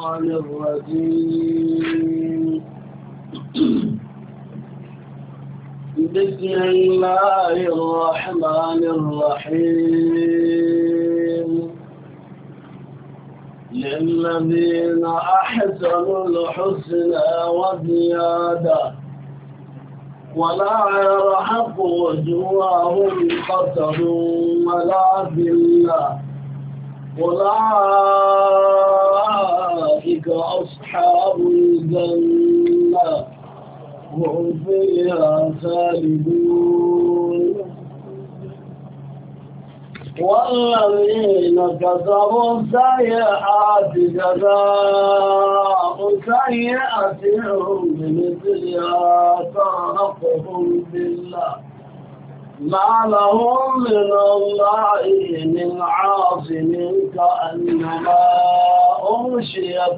الشيطان الرجيم بسم الله الرحمن الرحيم للذين أحسنوا الحسنى وزيادة ولا يرهق وجوههم قتر ولا ذلة أولئك أصحاب الجنة هم فيها خالدون والذين كسبوا السيئات جزاء سيئة بمثلها ترهقهم ذلة ما لهم من الله من عاصم كأنما أغشيت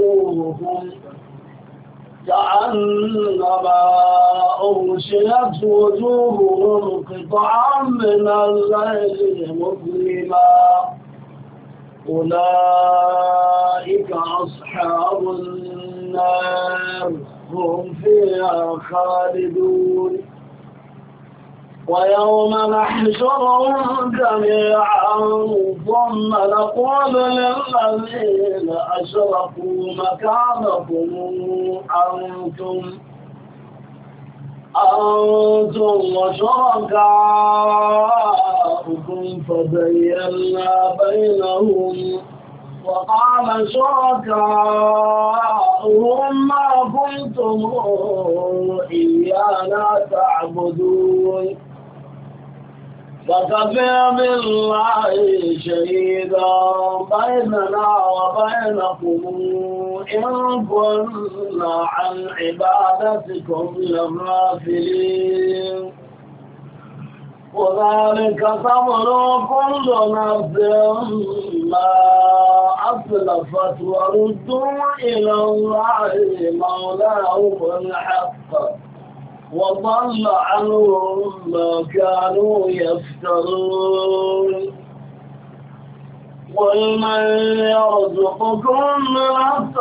وجوههم قطعا من الليل مظلما أولئك أصحاب النار هم فيها خالدون ويوم نحشرهم جميعا ثم نقول للذين أشركوا مكانكم أنتم وشركاؤكم فزيّلنا بينهم وقال شركاؤهم ما كنتم إيانا تعبدون فكفى بالله شهيدا بيننا وبينكم إن كنا عن عبادتكم لغافلين وذلك تبلو كل نفس ما أسلفت وردوا إلى الله مولاهم الحق وضل عنهم ما كانوا يفترون قل من يرزقكم من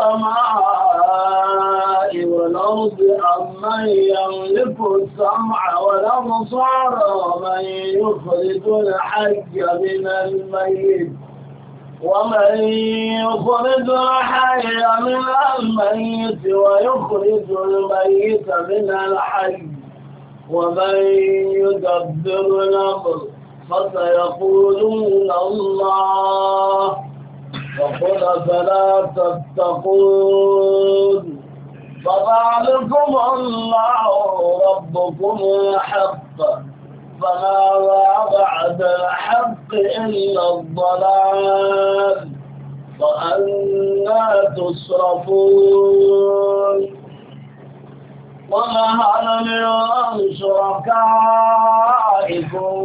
السماء والأرض أم من يملك السمع والأبصار ومن يخرج الحي من الميت ومن يخرج الحي من الميت ويخرج الميت من الحي ومن يدبر الأمر فسيقولون الله فقل فلا تتقون فذلكم الله ربكم الحق فماذا بعد الحق إلا الضلال فأنى تصرفون وهل من شركائكم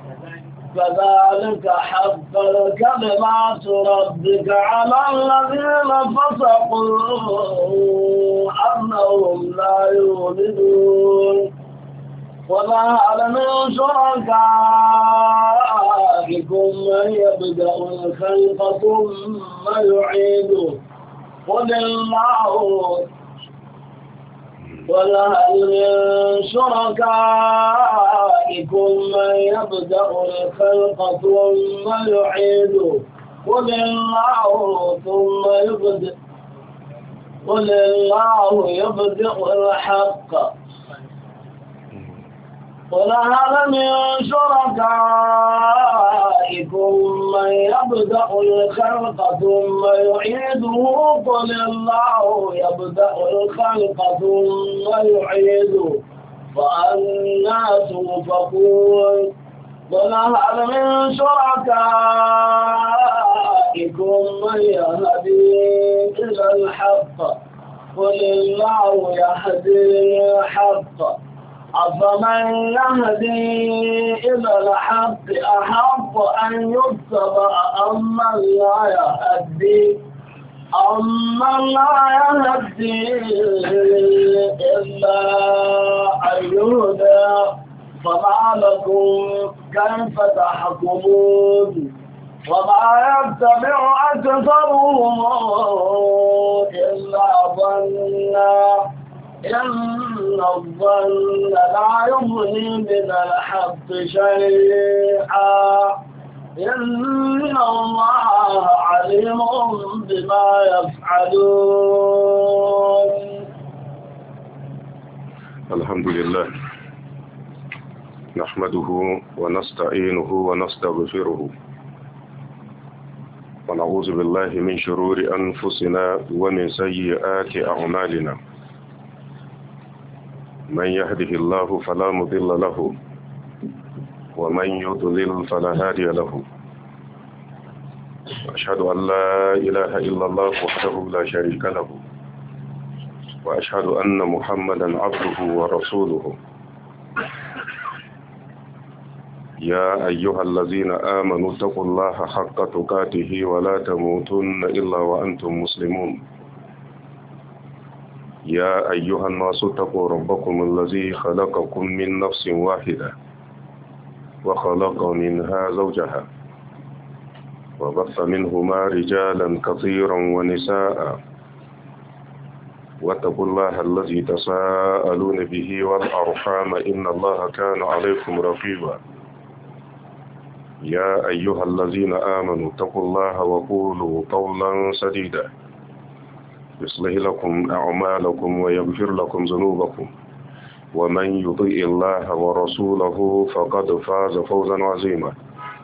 كذلك حق كلمات ربك على الذين فسقوا أنهم لا يؤمنون وهل من شركائكم من يبدأ الخلق ثم يعيده قل الله وهل من شركائكم من يبدأ الخلق ثم يعيده قل الله يبدأ الحق قل هل من شركائكم من يبدأ الخلق ثم يعيده قل الله يبدأ الخلق ثم يعيده فأنى توفقون قل هل من شركائكم من يهدي إلى الحق قل الله يهدي الحق أفمن يهدي إلى الحق أحق أن يتبع أمن لا يهدي إلا أن يهدى فما لكم كيف تحكمون وما يتبع أكثرهم إن الظن لا يغني من الحق شيئا إن الله عليم بما يفعلون. الحمد لله نحمده ونستعينه ونستغفره ونعوذ بالله من شرور أنفسنا ومن سيئات أعمالنا. من يهده الله فلا مضل له ومن يضلل فلا هادي له. أشهد أن لا إله إلا الله وحده لا شريك له وأشهد أن محمدا عبده ورسوله. يا أيها الذين آمنوا اتقوا الله حق تقاته ولا تموتن إلا وأنتم مسلمون. يا أيها الناس اتقوا ربكم الذي خلقكم من نفس واحدة وخلق منها زوجها وبث منهما رجالا كثيرا ونساء واتقوا الله الذي تساءلون به والأرحام إن الله كان عليكم رقيبا. يا أيها الذين آمنوا اتقوا الله وقولوا قولا سديدا يصلح لكم أعمالكم ويغفر لكم ذنوبكم ومن يطيع الله ورسوله فقد فاز فوزا عظيما.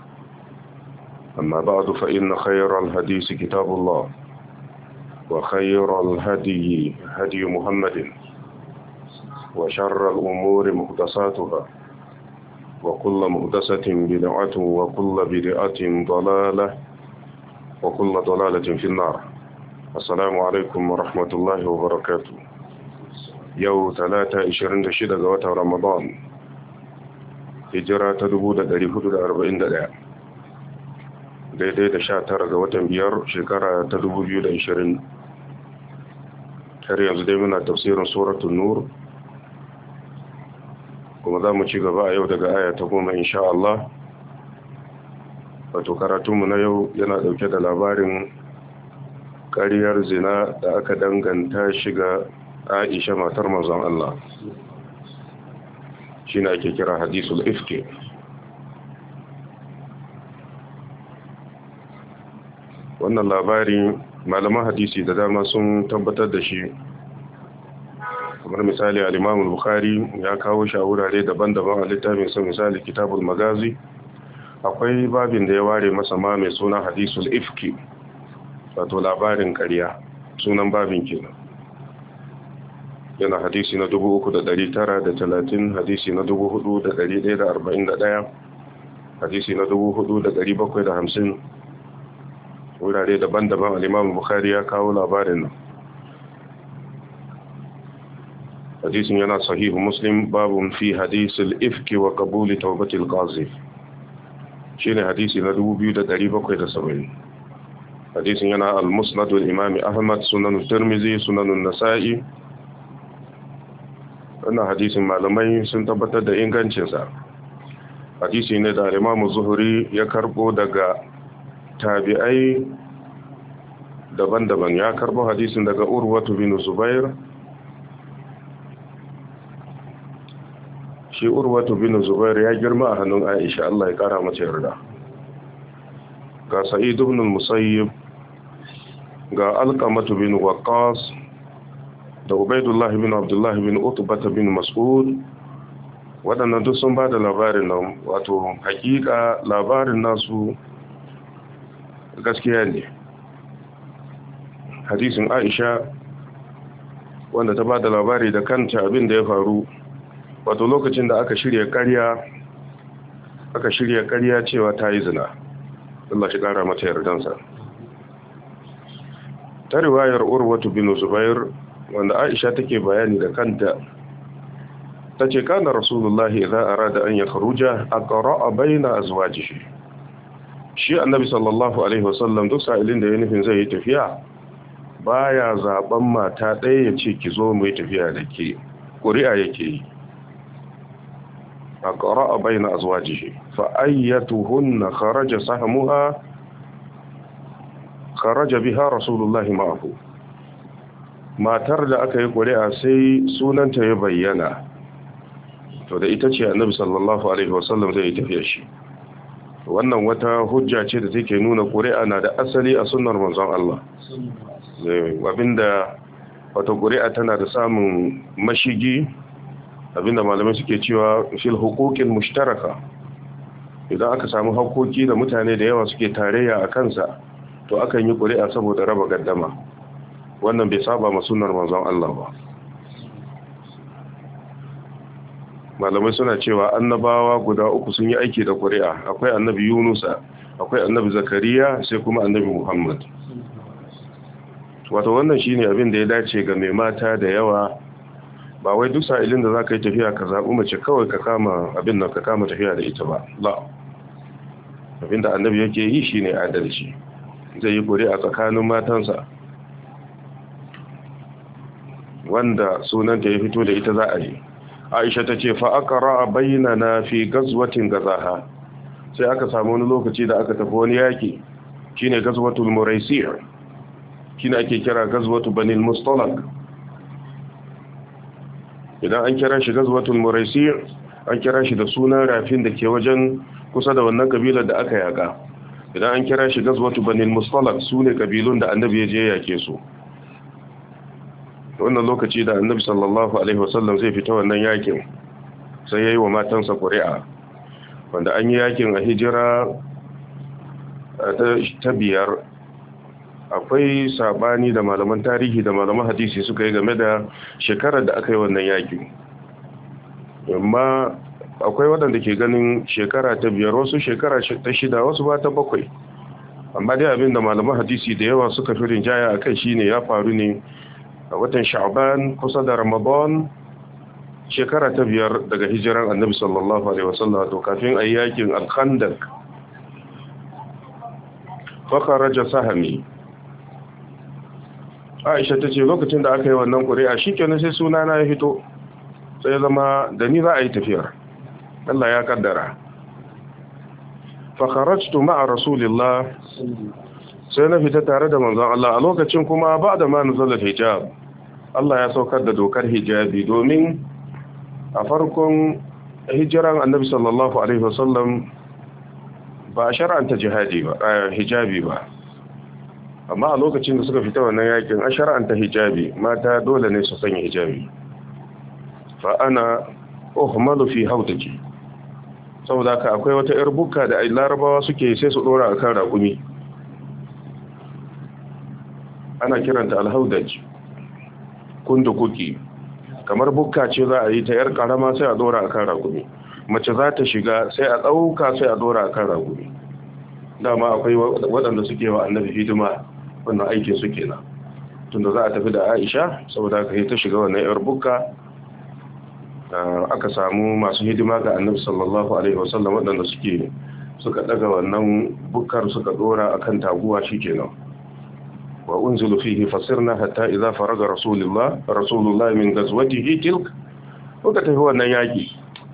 أما بعد فإن خير الحديث كتاب الله وخير الهدي هدي محمد وشر الأمور محدثاتها وكل محدثة بدعة وكل بدعة ضلالة وكل ضلالة في النار. السلام عليكم ورحمة الله وبركاته. يوم 26 رمضان هجرة 1441 daidai da 19 ga watan 5 shekara ta 2020. har yanzu dai muna tafsirin suratul nur kuma za mu ci gaba a yau daga aya ta 10 insha Allah. Wato karatunmu na yau yana dauke da labarin ƙaryar zina da aka danganta shiga Aisha matar manzon Allah, shi ne ake kira hadisul ifki. Wannan labari malaman hadisi da dama sun tabbatar da shi, kamar misali al-Imam al-Bukhari ya kawo shi a wurare daban-daban a littafin sa, misali Kitabul Magazi akwai babin da ya ware masa ma mai suna hadisul ifki, wato labarin ƙarya, sunan babin kenan. Yana hadisi na 3930, hadisi na 4141, hadisi na 4750, wurare daban-daban al-Imam Bukhari ya kawo labarin nan. Hadisin yana sahihu Muslim, babun fi hadisil ifki wa qabuli tawbatil qazif, shine hadisi na 2770. hadisin yana al-Musnad al-Imam Ahmad, Sunan Tirmidhi, Sunan Nasa'i. Wannan hadisin malamai sun tabbatar da ingancinsa. Hadisi ne da Imam Zuhri ya karbo daga tabi'ai daban-daban. Ya karbo hadisin daga Urwatu bin Zubair. Shi Urwatu bin Zubair ya girma a hannun Aisha, Allah ya kara mata yarda. Ga Sa'id ibn al-Musayyib, ga Alqamah bin Waqqas, da Ubaydullah bin Abdullah bin Utbah bin Mas'ud. Waɗannan duk sun ba da labarin nan, wato hakika labarin nasu gaskiya ne. Hadisin Aisha wanda ta ba da labari da kanta abin da ya faru, wato lokacin da aka shirya ƙarya cewa ta yi zina. Allah shi ƙara mata yardansa. Ta riwayar Urwatu bin Zubair wanda Aisha take bayani da kanta, tace kana Rasulullahi idza arada an yakhruja aqra'a baina azwajihi. Shi Annabi sallallahu alaihi wasallam duk sa'ilin da ya nufin zai yi tafiya baya zaben mata ɗaya ya ce ki zo mu yi tafiya da ke, ƙuri'a yake yi. aqra'a baina azwajihi fa ayyatuhunna kharaja sahmuha kharaja biha Rasulullahi ma'ahu. matar da aka yi ƙuri'a sai sunanta ya bayyana, to da ita ce annabi sallallahu alaihi wasallam zai tafiya shi. Wannan wata hujja ce da take nuna ƙuri'a na da asali a sunnar manzon Allah. Abinda wata ƙuri'a tana da samun mashigi, abinda malamai suke cewa fil huquqil mushtaraka. Idan aka samu hakoki da mutane da yawa suke tarayya a kansa, to akan yi ƙuri'a saboda raba gaddama. Wannan bai saba ma sunnar manzon Allah ba. Malamai suna cewa annabawa guda uku sun yi aiki da ƙuri'a. Akwai annabi Yunusa, akwai annabi Zakariya, sai kuma annabi Muhammad. Wato wannan shine abin da ya dace ga mai mata da yawa. Ba wai duk sa'ilin da zaka yi tafiya ka zaɓi mace kawai ka kama abin nan ka kama tafiya da ita ba. La. Abin da annabi yake yi shine adalci. Zai yi ƙuri'a tsakanin matansa. Wanda sunanta ya fito da ita za a yi. Aisha ta ce fa aqra bainana fi gazwatin gazaha, sai aka samu wani lokaci da aka tafi wani yaki, shine gazwatul muraisi', shine ake kira gazwatu banil mustalaq. Idan an kira shi gazwatul muraisi', an kira shi da sunan rafin da ke wajen kusa da wannan kabilar da aka yaka. Idan an kira shi gazwatu banil mustalaq, sune kabilun da annabi ya je yake su. Wannan lokaci da annabi sallallahu alaihi wasallam zai fita wannan yakin, sai yayi wa matansa ƙuri'a, wanda an yi yakin a hijira ta biyar. Akwai sabani da malaman tarihi da malaman hadisi suka yi game da shekarar da aka yi wannan yakin, amma akwai waɗanda ke ganin shekara ta biyar, wasu shekara ta shida, wasu ba ta bakwai. Amma dai abin da malaman hadisi da yawa suka fi rinjaya a kai shine ya faru ne a watan Sha'ban kusa da Ramadan, shekara ta biyar daga hijiran annabi sallallahu alaihi wasallam, to kafin ayi yakin al-Khandaq. Fa kharaja sahmi. Aisha tace lokacin da aka yi wannan ƙuri'a shikenan sai sunana ya fito, sai zama da ni za a yi tafiyar. Allah ya kaddara. Fa kharajtu ma'a rasulillah, sai na fita tare da manzon Allah. A lokacin kuma ba da ma nazalar hijab, Allah ya saukar da dokar hijabi, domin a farkon hijiran annabi sallallahu alaihi wasallam ba a shar'anta hijabi ba, amma a lokacin da suka fita wannan yakin an shar'anta hijabi. Mata dole ne su sanya hijabi. Fa ana uhmalu fi hautaki, saboda ka akwai wata yar bukka da larabawa suke sai su dora akan raƙumi, ana kiranta alhaudaj, kundukuki. Kamar bukka ce za a yi ta yar karama sai a dora akan raƙumi, mace za ta shiga sai a ɗauka sai a dora akan raƙumi. Dama akwai waɗanda suke wa annabi hidima, wannan aikin su kenan. Tunda za a tafi da Aisha, saboda ka yi ta shiga wannan yar bukka, aka samu masu hidima ga annabi sallallahu alaihi wasallam waɗanda suka daga wannan bukkar suka dora akan taguwa shikenan. Wa unzilu fihi fasirna hatta idza faraga rasulullah min ghazwatihi tilk, kuka tafi wannan yaki.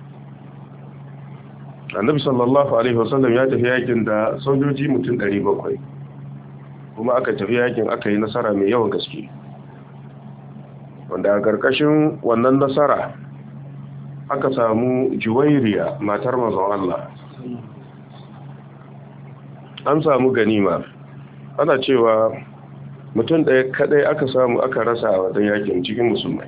Annabi sallallahu alaihi wasallam ya tafi yakin da sojoji mutum 700, kuma aka tafi yakin aka yi nasara mai yawan gaske, wanda a karkashin wannan nasara aka samu Juwairiya, matar manzon Allah. An samu ganima, ana cewa mutum ɗaya kadai aka samu aka rasa a wajen yakin cikin musulmai.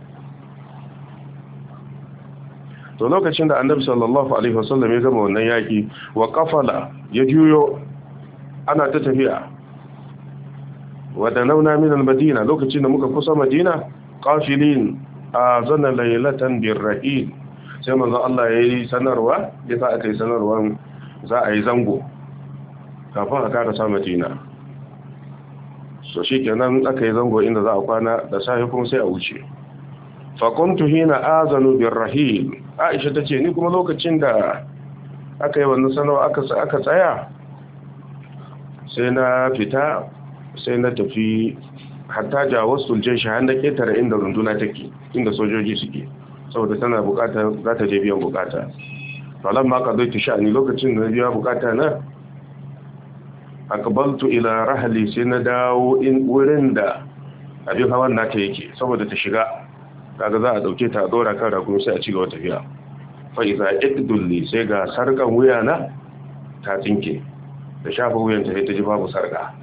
To lokacin da annabi sallallahu alaihi wasallam ya gama wannan yaki, wa qafala, ya juyo, ana ta tafiya. Wa danawna min al-madina, lokacin da muka kusa Madina, qafilin azana laylatan birrahil, sai manzo Allah yayi sanarwa, ya sa aka yi sanarwan za a yi zango kafin a karasa Madina. So shikenan aka yi zango inda za a kwana, da safe kuma sai a wuce. Fa kuntu hina azanu birrahil, Aisha tace ni kuma lokacin da aka yi wannan sanarwa aka tsaya, sai na fita, sai na tafi hatta jawasul jaysh, har na ketare inda runduna take, inda sojoji suke, saboda tana bukata, za ta je biyan bukata. Falamma qadaitu sha'ni, lokacin da biya bukata na, aqbaltu ila rahli, sai na dawo wurin da abin hawan nata yake saboda ta shiga kaga za a dauke ta a dora kan rago sai a ci gaba tafiya fa iza iqdulli sai ga sarkan wuya na ta tsinke da shafa wuyanta sai ta ji babu sarka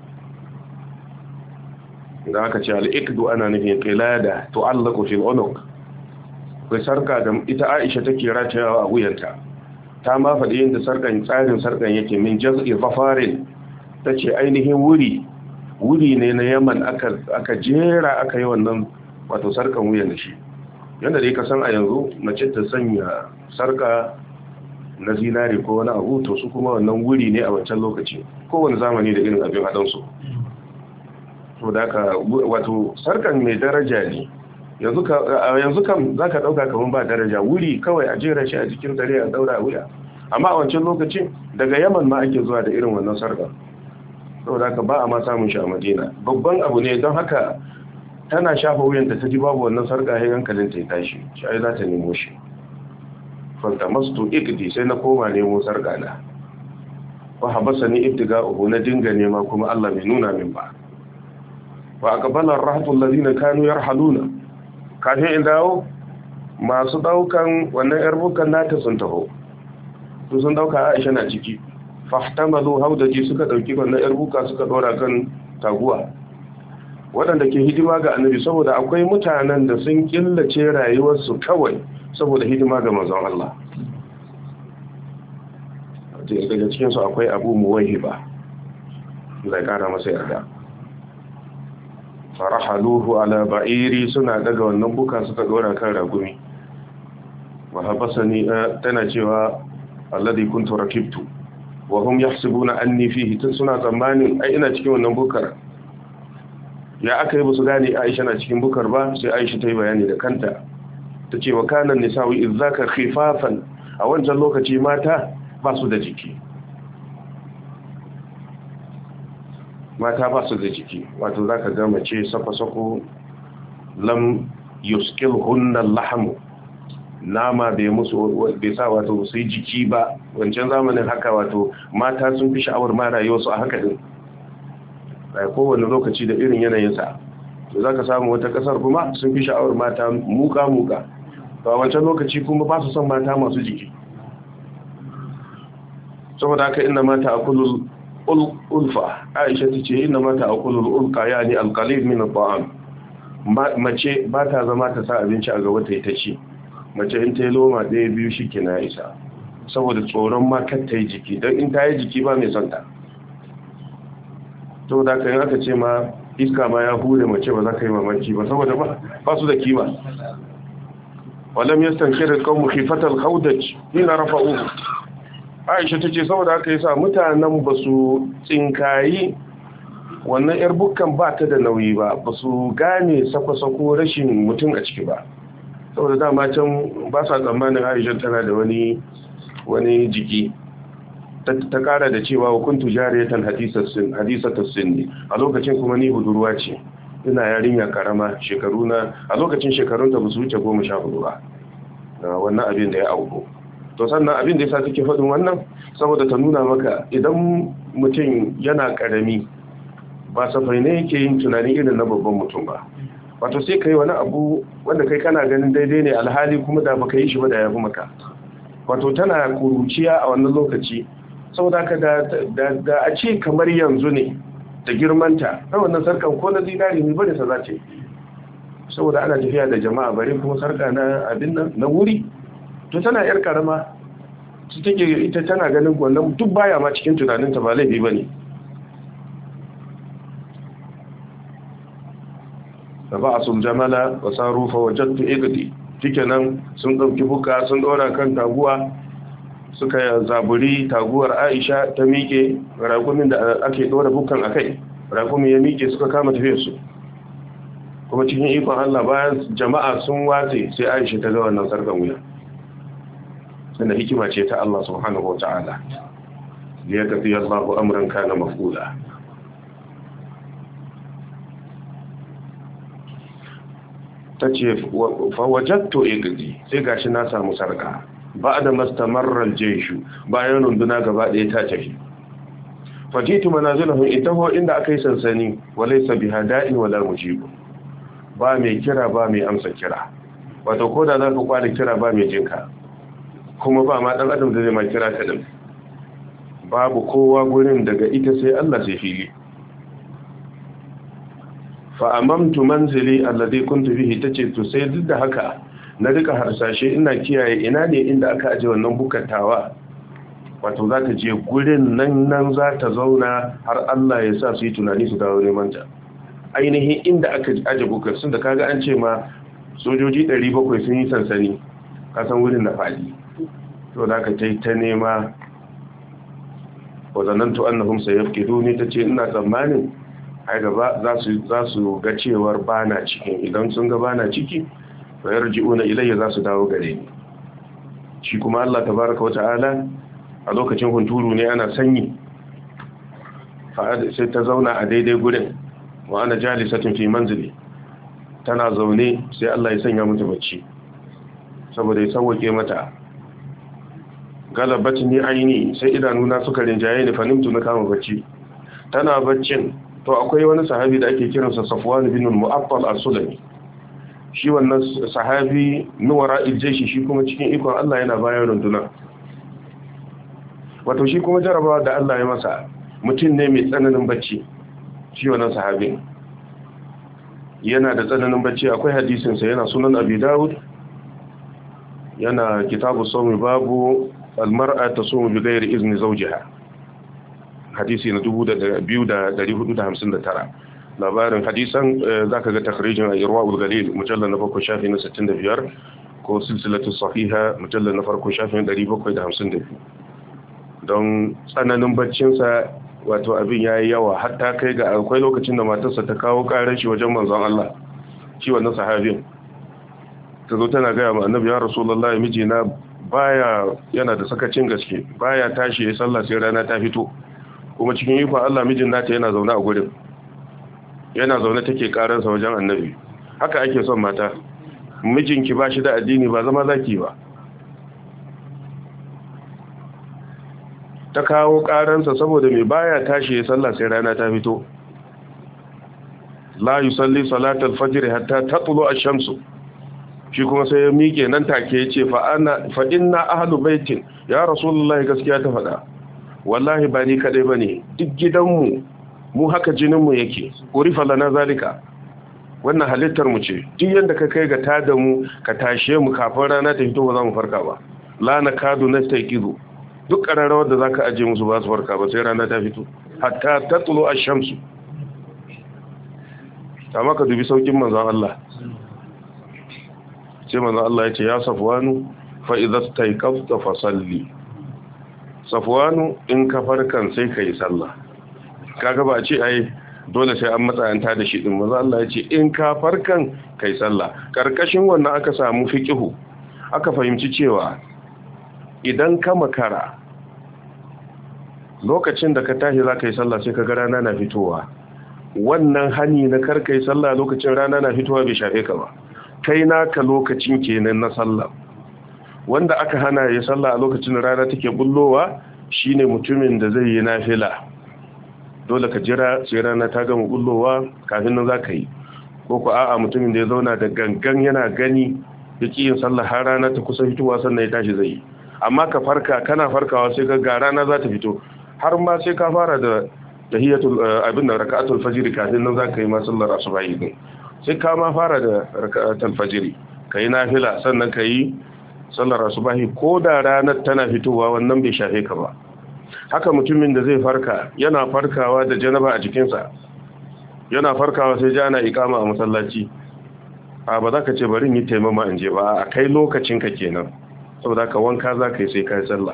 idan aka ce al-iqdu ana nufin qilada tu'allaqu fil unuq kai sarka da ita Aisha take ratayawa a wuyanta ta ma faɗi yadda sarkan tsarin sarkan yake min jaz'i zafarin tace ainihin wuri ne na Yaman aka jera aka yi wannan wato sarkan wuyan da shi yanda dai ka san a yanzu mace ta sanya sarka na zinari ko wani abu to su kuma wannan wuri ne a wancan lokaci kowane zamani da irin abin hadansu to da ka wato sarkan mai daraja ne yanzu kam za ka ɗauka kamar ba daraja wuri kawai a jera shi a jikin dare a daura a wuya amma a wancan lokacin daga Yaman ma ake zuwa da irin wannan sarkan saboda haka ba a ma samun shi a Madina babban abu ne don haka tana shafa wuyanta ta ji babu wannan sarka ya hankalin ta tashi shi ai za ta nemo shi fantamastu ikdi sai na koma nemo sarka na wa habasani ibtiga'uhu na dinga nema kuma Allah bai nuna min ba wa aqbala ar-rahtu alladhina kanu yarhaluna kafin in dawo masu daukan wannan yarbukan nata sun taho to sun dauka Aisha na ciki fahtamalu haudaji suka dauki wannan yarbuka suka dora kan taguwa waɗanda ke hidima ga annabi saboda akwai mutanen da sun killace rayuwarsu kawai saboda hidima ga manzon Allah daga cikinsu akwai Abu Muwayhiba zai kara masa yarda farahaluhu ala ba'iri suna daga wannan buka suka dora kan ragumi wa habasani tana cewa alladhi kuntu rakibtu wa hum yahsibuna anni fihi tun suna tsammanin ai ina cikin wannan bukar ya aka yi musu gane Aisha na cikin bukar ba sai Aisha ta yi bayani da kanta ta ce wa kanan nisawi izzaka khifafan a wancan lokaci mata ba su da jiki wato zaka ga mace sako-sako lam yuskilhunna lahmu nama bai sa wato su yi jiki ba wancan zamanin haka wato mata sun fi sha'awar ma rayuwarsu a haka din a kowane lokaci da irin yanayinsa to za ka samu wata kasar kuma sun fi sha'awar mata muka-muka ba wancan lokaci kuma ba su son mata masu jiki saboda haka inda mata a kulul ulfa Aisha ta ce inda mata a kulul ulka ya ne alkalif min al-ta'am mace ba ta zama ta sa abinci a gaba ta yi ta ci mace in ta yi loma ɗaya biyu shi ke na isa saboda tsoron ma kar ta yi jiki don in ta yi jiki ba mai son ta saboda haka yin aka ce ma iska ma ya hure mace ba za ka yi mamaki ba saboda ba su da kima walam yastankir alqawmu khifatal khawdaj ina rafa'u Aisha tace saboda haka yasa mutanen basu tsinkayi wannan yar bukkan ba ta da nauyi ba basu gane sako-sako rashin mutum a ciki ba saboda dama can ba sa tsammanin Aisha tana da wani jiki ta kara da cewa wa kuntu jariyatan hadisatus sinni a lokacin kuma ni budurwa ce ina yarinya karama a lokacin shekarunta ba su wuce 14 ba wannan abin da ya auku to sannan abin da yasa take faɗin wannan saboda ta nuna maka idan mutum yana karami ba safai ne yake yin tunani irin na babban mutum ba wato sai kai wani abu wanda kai kana ganin daidai ne alhali kuma da baka yi shi ba da yafi maka wato tana kuruciya a wannan lokaci saboda ka da a ce kamar yanzu ne da girmanta na wannan sarkan ko na zinari ne bane sa za ce saboda ana tafiya da jama'a bare kuma sarka na abin nan na wuri to tana yar karama su take ita tana ganin wannan duk baya ma cikin tunaninta ba laifi bane faba'asul jamala wa saru fa wajadtu igdi nan sun dauki buka sun dora kan taguwa suka zaburi taguwar Aisha ta miƙe rakumin da ake dora bukan akai rakumin ya miƙe suka kama tafiyar su kuma cikin ikon Allah bayan jama'a sun watse sai Aisha ta ga wannan sarkan wuya sannan hikima ce ta Allah subhanahu wataala ya tafi Allahu amran kana mafula tace fa wajadtu igdi sai gashi na samu sarka ba da mastamarra aljayshu bayan runduna gaba ɗaya ta tafi fajitu manazilahum itahu inda akai sansani walaysa bihada'in wala mujibu ba mai kira ba mai amsa kira, wato ko da za ka kwada kira ba mai jinka, kuma ba ma ɗan adam da zai ma kira ka ɗin, babu kowa gurin daga ita sai Allah sai fili. fa'amamtu manzili alladhi kuntu bihi, tace to sai duk da haka na rika harsashe ina kiyaye ina ne inda aka aje wannan bukatawa, wato za ta je gurin nan za ta zauna har Allah ya sa su yi tunani su dawo neman ta. Ainihin inda aka aje bukar sun da kaga an ce ma sojoji 700 sun yi sansani, kasan wurin na fadi, to da aka ta nema. wazanantu annahum sayafkiduni, tace ina tsammanin ai gaba za su ga cewar bana cikin, idan sun ga bana ciki fa yarji'una ilayya, za su dawo gare ni. shi kuma Allah tabaaraka wa ta'ala a lokacin hunturu ne, ana sanyi, sai ta zauna a daidai gurin, wa ana jalisatun fi manzili, tana zaune sai Allah ya sanya mata bacci saboda ya sauke mata. galabatni aini, sai idanuna suka rinjaye ni, fanimtu na kama bacci. tana baccin, to akwai wani sahabi da ake kiransa Safwan bin al-Mu'attal as-Sulami. shi wannan sahabi nuwara iljeshi, shi kuma cikin ikon Allah yana bayan runduna. wato shi kuma jarabawa da Allah ya masa, mutum ne mai tsananin bacci. shi wannan sahabin yana da tsananin bacci. akwai hadisinsa yana sunan Abi Dawud, yana kitabu sawmi, babu al-mar'a tasumu bi ghairi izni zawjiha, hadisi na 2459. labarin hadisan zaka ga takhrijin Irwaul Galil mujallal na 7 shafi na 65, ko silsilatu sahiha mujallal na 1 shafi na 752. don tsananin baccinsa, wato abin yayi yawa, hatta kai ga akwai lokacin da matarsa ta kawo karar shi wajen manzon Allah, shi wannan sahabin. ta zo tana gaya ma annabi, ya rasulullahi, mijina yana da sakacin gaske, baya tashi ya sallah sai rana ta fito, kuma cikin ikon Allah mijin nata yana zaune a gurin, yana zaune take karansa wajen annabi. haka ake son mata, mijinki ba shi da addini ba zama zaki ba. ta kawo karansa saboda mai baya tashi ya sallah sai rana ta fito. la yusalli salatal fajr hatta tatlu ash-shamsu, shi kuma sai ya miƙe nan take ya ce fa inna ahlu baitin, ya rasulullahi, gaskiya ta faɗa, wallahi ba ni kaɗai ba ne, duk gidanmu mu haka jininmu yake, urifa lana zalika, wannan halittar mu ce, duk yadda ka kai ga tada mu ka tashe mu kafin rana ta fito ba za mu farka ba. la na kadu na taikizu, duk ƙararrawar da za ka aje musu ba su farka ba sai rana ta fito, hatta ta tsulo a shamsu. ta maka dubi saukin manzan Allah, sai manzan Allah ya ce, ya Safwanu fa idza staiqafta fa salli. Safwanu, in ka farkan sai kai sallah. kaga ba a ce ai dole sai an matsayanta da shi din, manzan Allah ya ce in ka farkan kai sallah. karkashin wannan aka samu fiqhu, aka fahimci cewa idan ka makara lokacin da ka tashi za ka yi sallah sai ka ga rana na fitowa, wannan hani na karka yi sallah lokacin rana na fitowa bai shafe ka ba, kai naka lokacin kenan na sallah. wanda aka hana ya sallah a lokacin rana take bullowa shine mutumin da zai yi nafila, dole ka jira sai rana ta gama bullowa kafin nan zaka yi, ko ku a'a mutumin da ya zauna da gangan yana gani yake yin sallah har rana ta kusa fitowa sannan ya tashi zai yi. amma ka farka, kana farkawa sai ga rana za ta fito, har ma sai ka fara da tahiyatul abin da raka'atul fajr kafin nan zaka yi ma sallar asubahi din, sai ka ma fara da raka'atul fajr kai nafila sannan kai sallar asubahi, ko da ranar tana fitowa wannan bai shafe ka ba. haka mutumin da zai farka, yana farkawa da janaba a jikinsa, yana farkawa sai ji ana iqama a masallaci, ba za ka ce bari in yi taimama in je ba, a kai lokacin ka kenan, saboda ka wanka za ka yi sai kai sallah.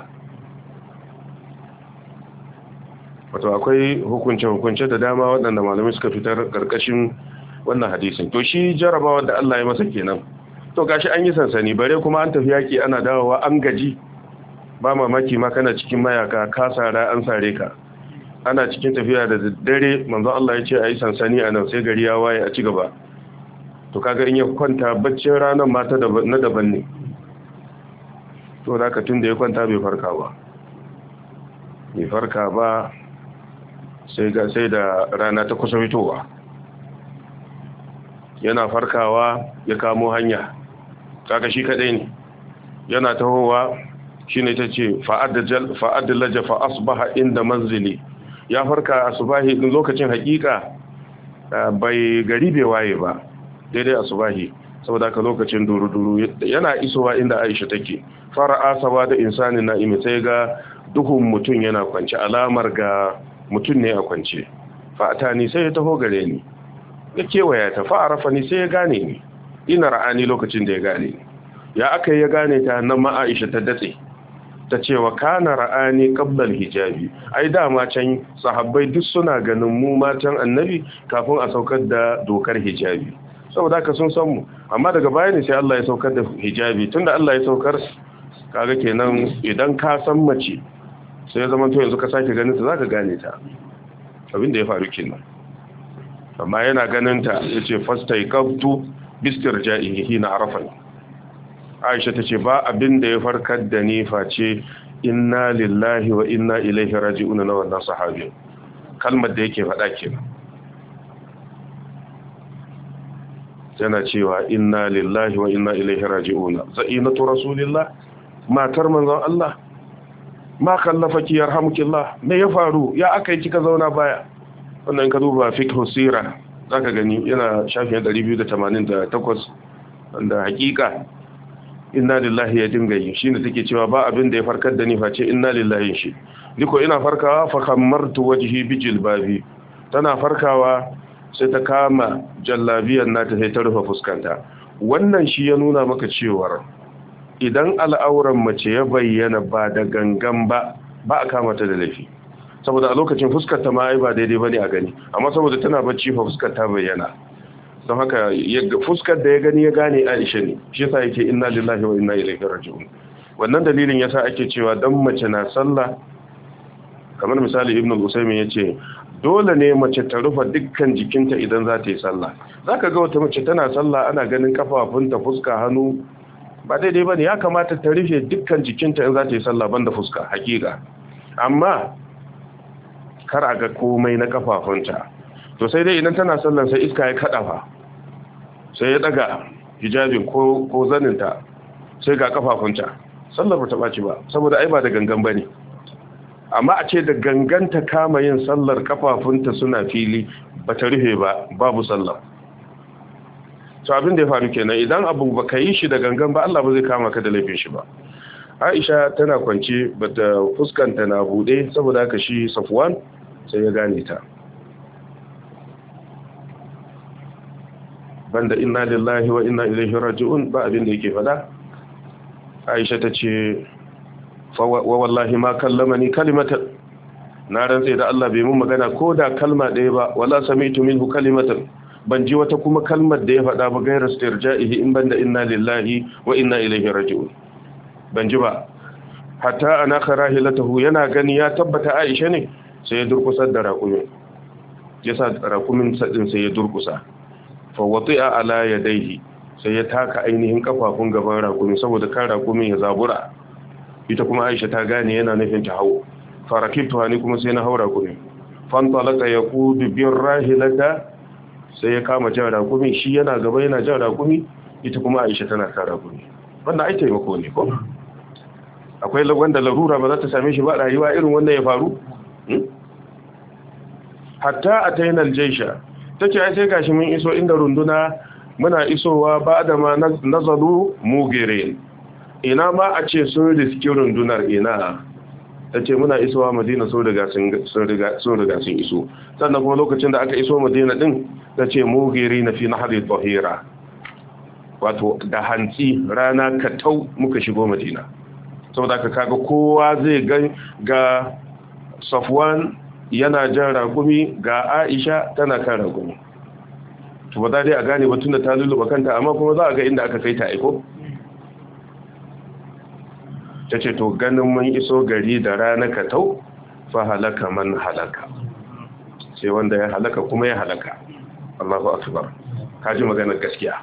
wato akwai hukunce-hukunce da dama waɗanda malamai suka fitar ƙarƙashin wannan hadisin. To shi jarabawa da Allah ya masa kenan, to gashi an yi sansani, bare kuma an tafi yaƙi ana dawowa an gaji, ba mamaki ma kana cikin mayaka ka sara an sare ka, ana cikin tafiya da dare manzon Allah ya ce a yi sansani a nan sai gari ya waye a ci gaba. to kaga in ya kwanta baccin ranar mata na daban ne, to da ka tun da ya kwanta bai farka ba sai da rana ta kusa fitowa. yana farkawa ya kamo hanya kaga shi kadai ne yana tahowa shine tace fa'adlaja fa asbaha inda manzili ya farka asubahi din lokacin hakika bai gari bai waye ba daidai asubahi saboda ka lokacin duru-duru yana isowa inda Aisha take fara'a sawa da insanin na'imi sai ga duhun mutum yana kwance alamar ga mutum ne a kwance fa'atani sai ya taho gare ni ya kewaya ta fa'arafa ni sai ya gane ni ina ra'ani lokacin da ya gane ni ya aka ya gane ta nan ma Aisha ta datse ta ce wa kana ra'ani qablal hijabi ai dama can sahabbai duk suna ganin mu matan annabi kafin a saukar da dokar hijabi saboda ka sun san mu amma daga baya ne sai Allah ya saukar da hijabi tunda Allah ya saukar kaga kenan idan ka san mace sai ya zama to yanzu ka sake ganin ta zaka gane ta abin da ya faru kenan amma yana ganin ta yace fastaiqabtu bistirja'ihi hina arafani Aisha tace ba abin da ya farkar da ni face inna lillahi wa inna ilaihi raji'un na wannan sahabi kalmar da yake faɗa kenan yana cewa inna lillahi wa inna ilaihi raji'un za'inatu rasulillah matar manzon Allah ma kallafaki yarhamukillah me ya faru ya akai kika zauna baya wannan ka duba fiqh sirah zaka gani yana shafin 288 wanda hakika inna lillahi ya dinga yi shine take cewa ba abin da ya farkar da ni face inna lillahi shi diko ina farkawa fa khammartu wajhi bi jilbabi tana farkawa sai ta kama jallabiyar nata sai ta rufe fuskanta wannan shi ya nuna maka cewa idan al'auran mace ya bayyana ba da gangan ba a kama ta da laifi saboda a lokacin fuskar ta ma ai ba daidai bane a gani amma saboda tana bacci fa fuskar ta bayyana don haka fuskar da ya gani ya gane Aisha ne shi yasa yake inna lillahi wa inna ilaihi raji'un wannan dalilin yasa ake cewa dan mace na sallah kamar misali Ibn al-Usaymin yace dole ne mace ta rufe dukkan jikinta idan za ta yi sallah zaka ga wata mace tana sallah ana ganin kafafunta fuska hannu ba daidai bane ya kamata ta rufe dukkan jikinta in za ta yi sallah banda fuska hakika amma kar a ga komai na kafafunta to sai dai idan tana sallan sai iska ya kada fa sai ya daga hijabin ko zaninta sai ga kafafunta sallar ba ta baci ba saboda ai ba da gangan bane amma a ce da ganganta kama yin sallar kafafunta suna fili ba ta rufe ba babu sallar to abin da ya faru kenan idan abu baka yi shi da gangan ba Allah ba zai kama ka da laifin shi ba Aisha tana kwance bata fuskanta na bude saboda haka shi Safwan sai ya gane ta banda inna lillahi wa inna ilaihi raji'un ba abin da yake fada Aisha tace fa wallahi ma kallamani kalimatan na rantsa da Allah bai mun magana ko da kalma ɗaya ba wala sami'tu minhu kalimatan ban ji wata kuma kalmar da ya fada ba gairar istirja'ihi in banda inna lillahi wa inna ilaihi raji'un ban ji ba hatta ana karahilatahu yana gani ya tabbata Aisha ne sai ya durkusar da raƙumin yasa raƙumin sadin sai ya durkusa fa wati'a ala yadayhi sai ya taka ainihin kafafun gaban raƙumi saboda kan raƙumin ya zabura ita kuma Aisha ta gane yana nufin ta hawo farakibtu hani kuma sai na haura raƙumi fan talaka yaqudu bir rahilata sai ya kama jan raƙumi shi yana gaba yana jan raƙumi ita kuma Aisha tana kan raƙumi wannan ai taimako ne ko akwai wanda larura ba za ta same shi ba rayuwa irin wannan ya faru hatta ataina aljaysha tace ai sai gashi mun iso inda runduna muna isowa ba da ma nazalu mugire ina ma a ce sun riski rundunar ina tace muna isowa Madina sun riga sun iso sannan kuma lokacin da aka iso Madina din tace mugire na fi nahri tahira wato da hantsi rana katau muka shigo Madina saboda kaga kowa zai ga Safwan yana jan ragumi ga Aisha tana kan ragumi to ba za dai a gane ba tunda ta lulluɓa kanta amma kuma za a ga inda aka kai ta aiko tace to ganin mun iso gari da rana katau fa halaka man halaka sai wanda ya halaka kuma ya halaka Allahu akbar kaji maganar gaskiya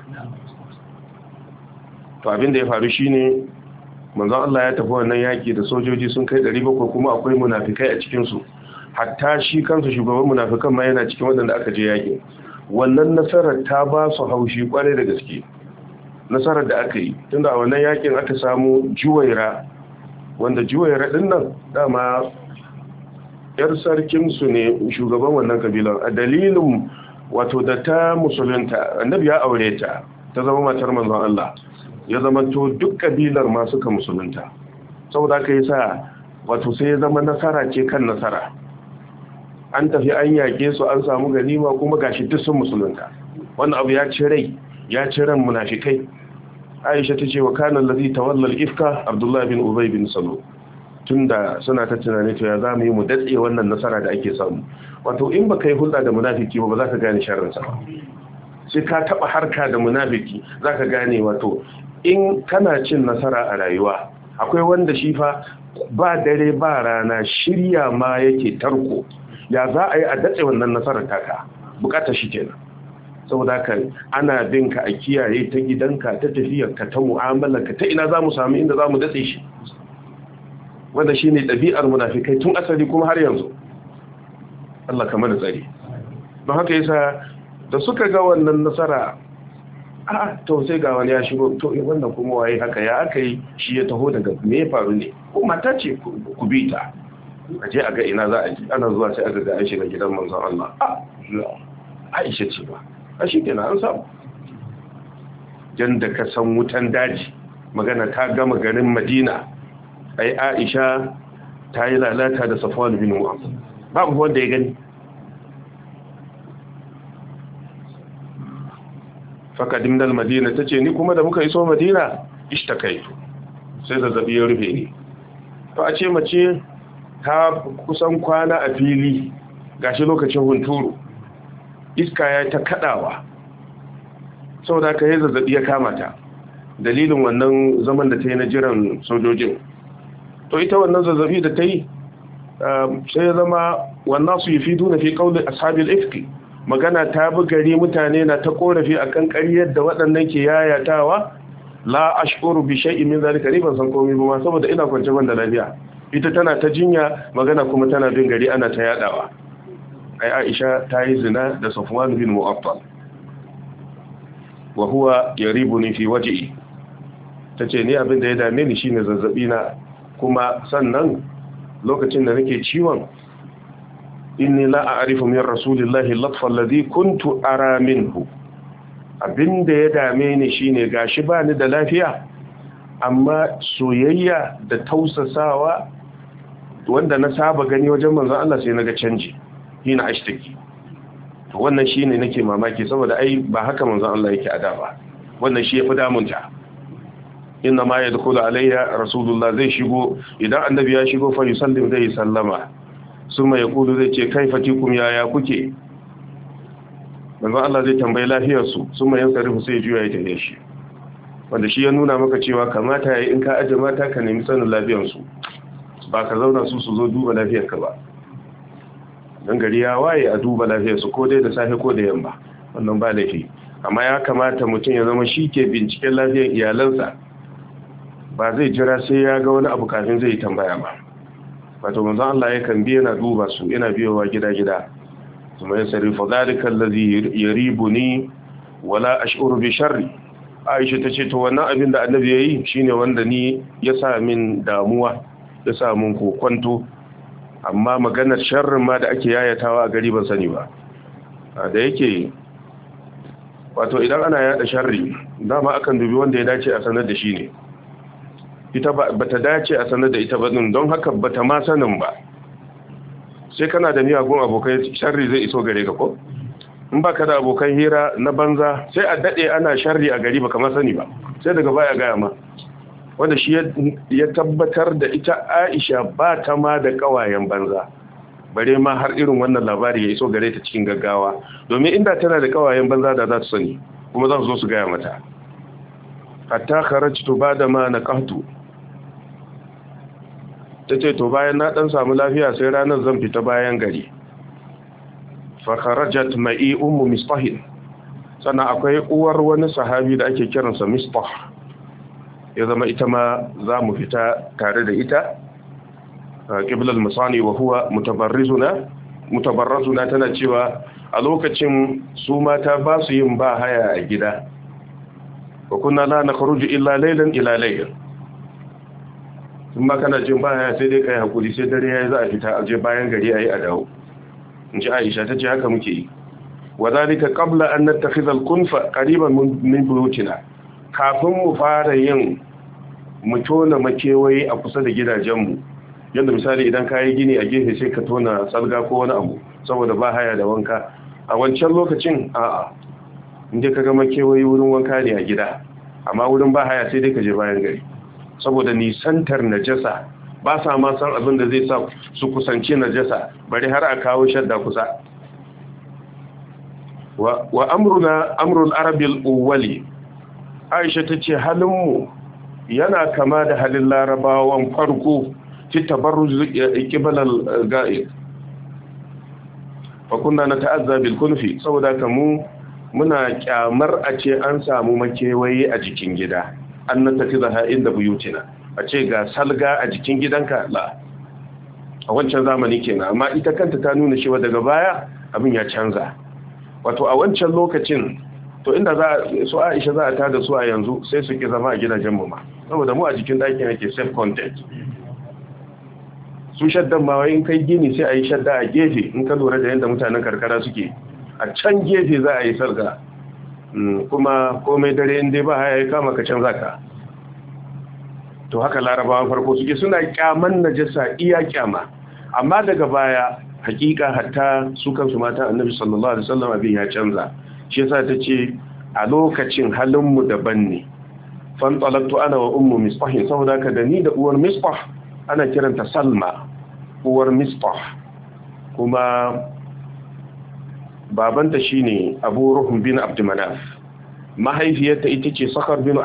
to abin da ya faru shine manzon Allah ya tafi wannan yaki da sojoji sun kai 700 kuma akwai munafikai a cikin su hatta shi kansa shugaban munafikan ma yana cikin wadanda aka je yaki wannan nasarar ta ba su haushi kwarai da gaske. Nasarar da aka yi tunda a wannan yakin aka samu Juwaira, wanda Juwaira din nan dama yar sarkin su ne, shugaban wannan kabilan. A dalilin wato da ta musulunta, annabi ya aure ta zama matar manzon Allah, ya zama to duk kabilar ma suka musulunta. Saboda haka yasa wato sai ya zama nasara ce kan nasara. An tafi an yake su, an samu ganima, kuma gashi duk sun musulunta. Wannan abu ya ci rai, ya ci ran munafikai. Aisha ta ce wa kana allazi tawalla al-ifka Abdullah bin Ubay bin Salul. Tunda suna ta tunani to ya zamu yi mu datse wannan nasara da ake samu. Wato in baka yi hulɗa da munafiki ba za ka gane sharrin sa. Sai ka taba harka da munafiki zaka gane wato in kana cin nasara a rayuwa. Akwai wanda shi fa ba dare ba rana shirya ma yake tarko. Ya za a yi a datse wannan nasarar taka? Bukatar shi kenan. Saboda haka ana bin ka a kiyaye ta gidanka, ta tafiyarka, ta mu'amalarka, ta ina za mu samu inda za mu datse shi. Wanda shi ne ɗabi'ar munafikai tun asali kuma har yanzu. Allah kamar da tsari. Don haka yasa da suka ga wannan nasara, to sai ga wani ya shigo, to wannan kuma waye haka ya aka yi shi ya taho daga me ya faru ne? Ko mata ce ku bi ta. A je a ga ina za a ji. Ana zuwa sai aka ga Aisha na gidan manzon Allah. Aisha ce ba. A shi kenan an samu. Jan da ka san wutan daji, magana ta gama garin Madina. Ai Aisha ta yi lalata da Safwan bin Mu'adh. Babu wanda ya gani. Fakadim dal Madina tace ni kuma da muka iso Madina ishtakaitu. Sai zazzabi ya rufe ni. To a ce mace ta kusan kwana a fili, gashi lokacin hunturu. Iska ya ta kadawa, saboda haka ya zazzabi ya kama ta dalilin wannan zaman da ta yi na jiran sojojin. To ita wannan zazzabi da ta yi sai ya zama wannan su yi fidu na fi kaulin ashabil ifki, magana ta bi gari, mutane na ta korafi akan ƙaryar da waɗannan ke yayatawa. La ashkuru bi shay'in min zalika, ni ban san komai ba saboda ina kwance ban da lafiya. Ita tana ta jinya, magana kuma tana bin gari ana ta yadawa. Ai Aisha ta yi zina da Safwan bin Mu'attal wa huwa yaribuni fi wajhi. Tace ni abin da ya dame ni shine zazzabi na, kuma sannan lokacin da nake ciwon, inni la a'rifu min rasulillahi latfa alladhi kuntu ara minhu. Abin da ya dame ni shine gashi ba ni da lafiya, amma soyayya da tausasawa wanda na saba gani wajen manzon Allah sai naga canji. Hina ashtaki. To wannan shine nake mamaki, saboda ai ba haka manzon Allah yake ada ba. Wannan shi yafi damunta. Inna ma yadkhulu alayya rasulullah, zai shigo, idan annabi ya shigo fa yusallim, zai sallama. Summa yaqulu, zai ce kaifatikum, yaya kuke? Manzon Allah zai tambayi lafiyar su, summa yansarifu, sai juya ya tafi shi. Wanda shi ya nuna maka cewa kamata yayi in ka aje mata ka nemi sanin lafiyar su, ba ka zauna su zo duba lafiyar ka ba. Dan gari ya waye a duba lafiyarsu ko dai da safe ko da yamma, wannan ba laifi. Amma ya kamata mutum ya zama shi ke binciken lafiyar iyalansa, ba zai jira sai ya ga wani abu kafin zai tambaya ba. Wato manzon Allah yakan bi yana duba su, yana biyowa gida-gida. Kuma ya sarifa zalika allazi yaribuni wala ash'uru bi sharri. Aisha tace to wannan abin da Annabi yayi shine wanda ni ya sa min damuwa, ya sa mun kokonto. Amma maganar sharrin ma da ake yayatawa a gari ban sani ba. Da yake wato idan ana yada sharri, dama akan dubi wanda ya dace a sanar da shi ne. Ita ba ta dace a sanar da ita ba din, don haka bata ma sanin ba. Sai kana da miyagun abokai, sharri zai iso gare ka ko? In baka da abokan hira na banza, sai a dade ana sharri a gari baka ma sani ba. Sai daga baya gaya ma. Wanda shi ya tabbatar da ita Aisha ba ta ma da kawayen banza, bare ma har irin wannan labari ya iso gare ta cikin gaggawa. Domin inda tana da kawayen banza da za su sani, kuma za su zo su gaya mata. Hatta kharajtu bada ma naqahtu, tace to bayan na dan samu lafiya sai ranar zan fita bayan gari. Fa kharajat ma'i ummu Mistah, sannan akwai uwar wani sahabi da ake kiransa Mistah, ya zama ita ma za mu fita tare da ita. Qiblal musani wa huwa mutabarrizuna, mutabarrazuna tana cewa a lokacin su mata ba su yin ba haya a gida wa kunna la nakhruju illa laylan ila layl kuma kana jin ba haya sai dai kai hakuri sai dare yayi za a fita a je bayan gari ayi a dawo inji Aisha tace haka muke yi wadhalika qabla an nattakhidha al-kunfa qariban min buyutina kafin mu fara yin mu tona makewayi a kusa da gidajenmu yadda misali idan ka yi gini a gefe sai ka tona tsalga ko wani abu saboda ba haya da wanka a wancan lokacin a'a inda ka gama kewaye wurin wanka ne a gida amma wurin ba haya sai dai ka je bayan gari saboda nisantar najasa ba sa ma san abin da zai sa su kusanci najasa bari har a kawo shadda kusa wa amruna amrul arabil uwali Aisha tace halinmu yana kama da halin larabawan farko fi tabarruz qibalal ga'ib fa kunna nata'azza bil kunfi saboda kamu muna kyamar a ce an samu makewaye a jikin gida an natakiza inda buyutina a ce ga salga a jikin gidanka la a wancan zamani kenan amma ita kanta ta nuna cewa daga baya abin ya canza wato a wancan lokacin to inda su Aisha za a tada su a yanzu sai su ki zama a gidajen mu ma saboda mu a jikin ɗakin yake self content su shaddan ma in kai gini sai a yi shadda a gefe in ka lura da yadda mutanen karkara suke a can gefe za a yi sarga kuma komai dare inda ba haya ya kama ka can zaka to haka larabawan farko suke suna kyaman najasa iya kyama amma daga baya hakika hatta su kansu mata annabi sallallahu alaihi wasallam abin ya canza shi yasa tace a lokacin halin mu daban ne fan talaqtu ana wa ummu misbah saboda ka da ni da uwar misbah ana kiranta salma uwar misbah kuma babanta shine abu ruhum bin abdulmanaf mahaifiyarta ita ce sakhar bin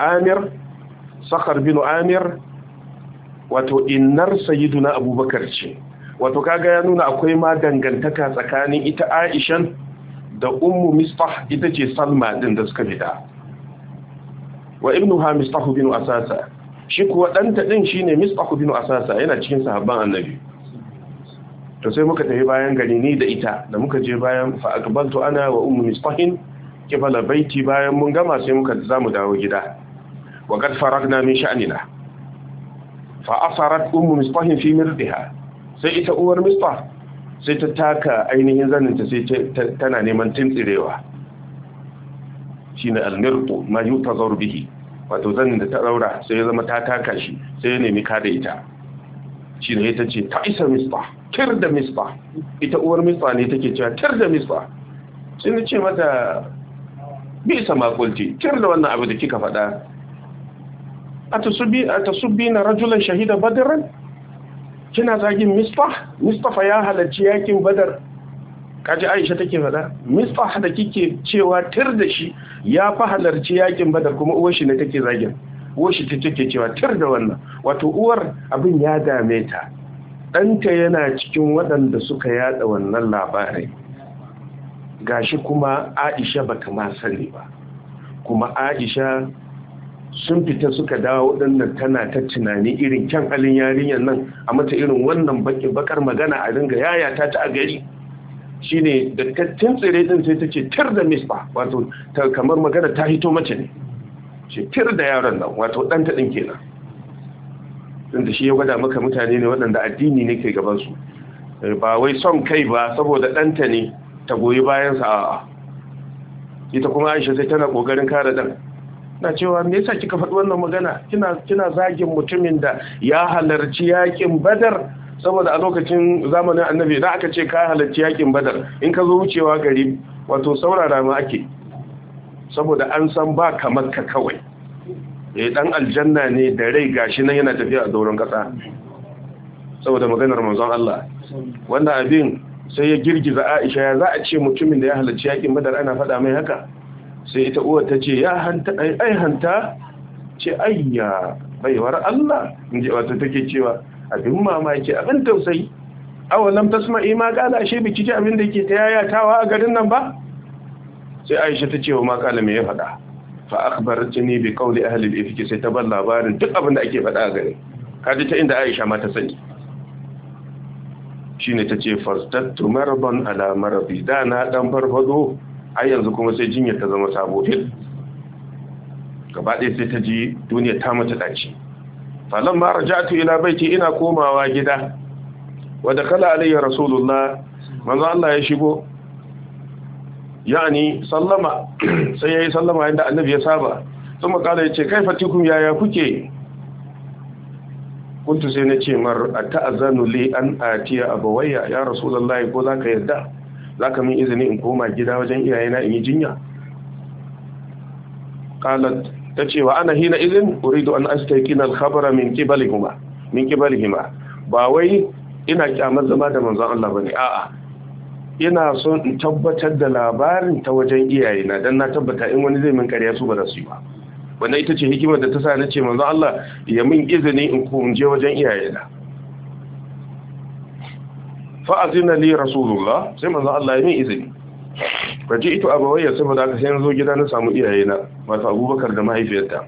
amir wato innar sayyiduna abubakar ce wato kaga ya nuna akwai ma dangantaka tsakanin ita aishan da ummu misbah ita ce salma din da suka fita wa ibnuha misbah bin asasa shi kuwa danta din shine misbah bin asasa yana cikin sahabban annabi to sai muka tafi bayan gari ni da ita da muka je bayan fa aqbaltu ana wa ummu misbahin kibala baiti bayan mun gama sai muka zamu dawo gida wa qad faragna min sha'nina fa asarat ummu misbahin fi mirdiha sai ita uwar misbah sai ta taka ainihin zaninta sai tana neman tintsirewa shine almirqu ma yutazar bihi wato zanin da ta daura sai ya zama ta taka shi sai ya nemi kada ita shine ita ce ta isa misbah tir da misbah ita uwar misbah ne take cewa tir da misbah sai ni ce mata bisa makulti tir da wannan abu da kika faɗa atasubbi na rajulan shahida badran kina zagin misbah ya halarci yakin badar kaji Aisha take faɗa misbah da kike cewa tir da shi ya fa halarci yakin badar kuma uwar shi ne take zagin uwar shi take cewa tir da wannan wato uwar abin ya dame ta ɗanta yana cikin waɗanda suka yada wannan labarai gashi kuma Aisha bata ma sani ba kuma Aisha sun fita suka dawo waɗannan tana ta tunani irin kyan halin yarinyar nan a mata irin wannan bakar magana a ringa yayata ta a gari shine da tattin tsire din sai tace tir da misbah wato kamar magana ta hito mace ne ce tir da yaron nan wato ɗanta ɗin kenan tunda shi ya gwada maka mutane ne waɗanda addini ne ke gaban su ba wai son kai ba saboda ɗanta ne ta goyi bayansa a ita kuma Aisha sai tana kokarin kare ɗan na cewa me yasa kika faɗi wannan magana kina zagin mutumin da ya halarci yakin badar saboda a lokacin zamanin annabi idan aka ce ka halarci yakin badar in ka zo wucewa gari wato saurara ma ake saboda an san ba kamar ka kawai dan aljanna ne da rai gashi nan yana tafiya a doron kasa saboda maganar manzon Allah wanda abin sai ya girgiza Aisha ya za a ce mutumin da ya halarci yakin badar ana faɗa mai haka sai ita uwar ta ce ya hanta ai hanta ce ayya baiwar Allah inji wato take cewa abin mamaki abin tausayi awalam tasma'i ma kala ashe biki ji abin da yake ta yayatawa a garin nan ba sai Aisha ta ce wa ma kala me ya faɗa fa akhbaratni bi qawli ahli al-ifki sai ta bar labarin duk abin da ake faɗa a garin kaji ta inda Aisha ma ta sani shine tace fastattu maraban ala marabi, da na dan farfado ai yanzu kuma sai jinya ta zama sabo din gaba ɗaya sai ta ji duniya ta mata daci. falamma raja'tu ila baiti, ina komawa gida, wa dakala alayya rasulullah, manzo Allah ya shigo, yani sallama, sai yayi sallama inda annabi ya saba, kuma kala yace kaifa tikum, yaya kuke? kuntu sai nace mar ata'azanu li an atiya abawayya ya rasulullah, ko zaka yarda zaka min izini in koma gida wajen iyayena in yi jinya? qalat, tace wa ana hina idin uridu an astayqina al-khabara min qibalihima, ba wai ina kyamar zama da manzon Allah bane, a'a ina son in tabbatar da labarin ta wajen iyayena, dan na tabbata in wani zai min ƙarya su ba za su yi ba. Wannan ita ce hikimar da ta sa nace manzon Allah ya min izini in ko je wajen iyayena. fa azina li rasulullah, sai manzon Allah ya min izini. Faji ito abawayya, saboda haka sai na zo gida na samu iyayena, wato Abubakar da mahaifiyarta.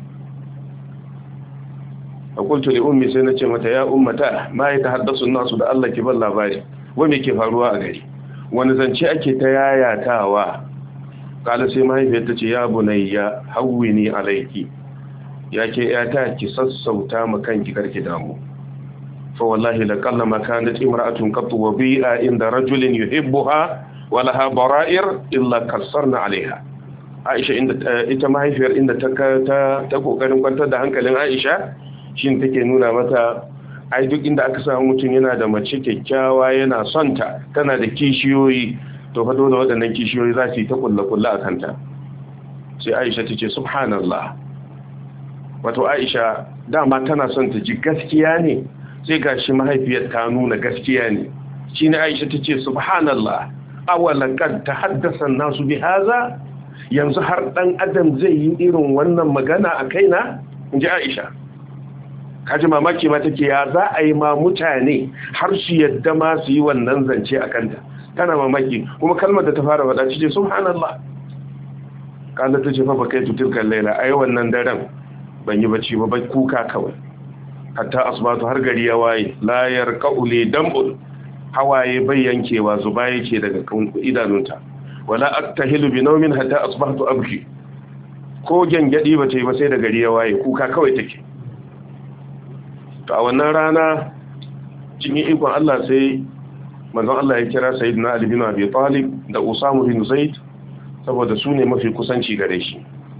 Akultu li ummi, sai nace mata ya ummata ma ya tahaddasu nasu, da Allah ki ban labari, wa me ke faruwa a gari, wani zance ake ta yayatawa? Kala sai mahaifiyar ta ce ya bunayya hawwini alayki, yake yata ki sassauta ma kanki, karki damu. Fa wallahi laqalla ma kanat imra'atun qattu wa bi'a inda rajulin yuhibbuha wa laha bara'ir illa kassarna 'alayha. Aisha inda ita mahaifiyar inda ta kokarin kwantar da hankalin Aisha, shin take nuna mata ai duk inda aka samu mutum yana da mace kyakkyawa yana son ta, tana da kishiyoyi, to fa dole waɗannan kishiyoyi za su yi ta kulla a kanta. Sai Aisha ta ce subhanallah, wato Aisha dama tana son ta ji gaskiya ne, sai gashi mahaifiyar ta nuna gaskiya ne. Shine Aisha ta ce subhanallah, awalan kad tahaddasa nasu bi haza, yanzu har dan adam zai yi irin wannan magana a kaina? Inji Aisha. Kaji mamaki ma take, ya za a yi ma mutane har su yadda ma su yi wannan zance a kanta? Tana mamaki, kuma kalmar da ta fara faɗa ce subhanallah. Kala ta ce fa ba kai tutilkan laila, ai wannan daren ban yi bacci ba, kuka kawai. Hatta asbatu, har gari ya waye, la yarqauli dam'un, hawaye bai yankewa, zuba yake daga idanunta. Wala aktahilu bi nawmin hatta asbahtu abki, ko gangadi ba ta yi ba sai da gari ya waye, kuka kawai take. To a wannan rana cikin ikon Allah sai manzon Allah ya kira Sayyidina Ali bin Abi Talib da Usama bin Zaid, saboda su ne mafi kusanci gare shi.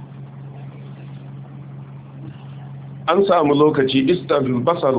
An samu lokaci istabul basar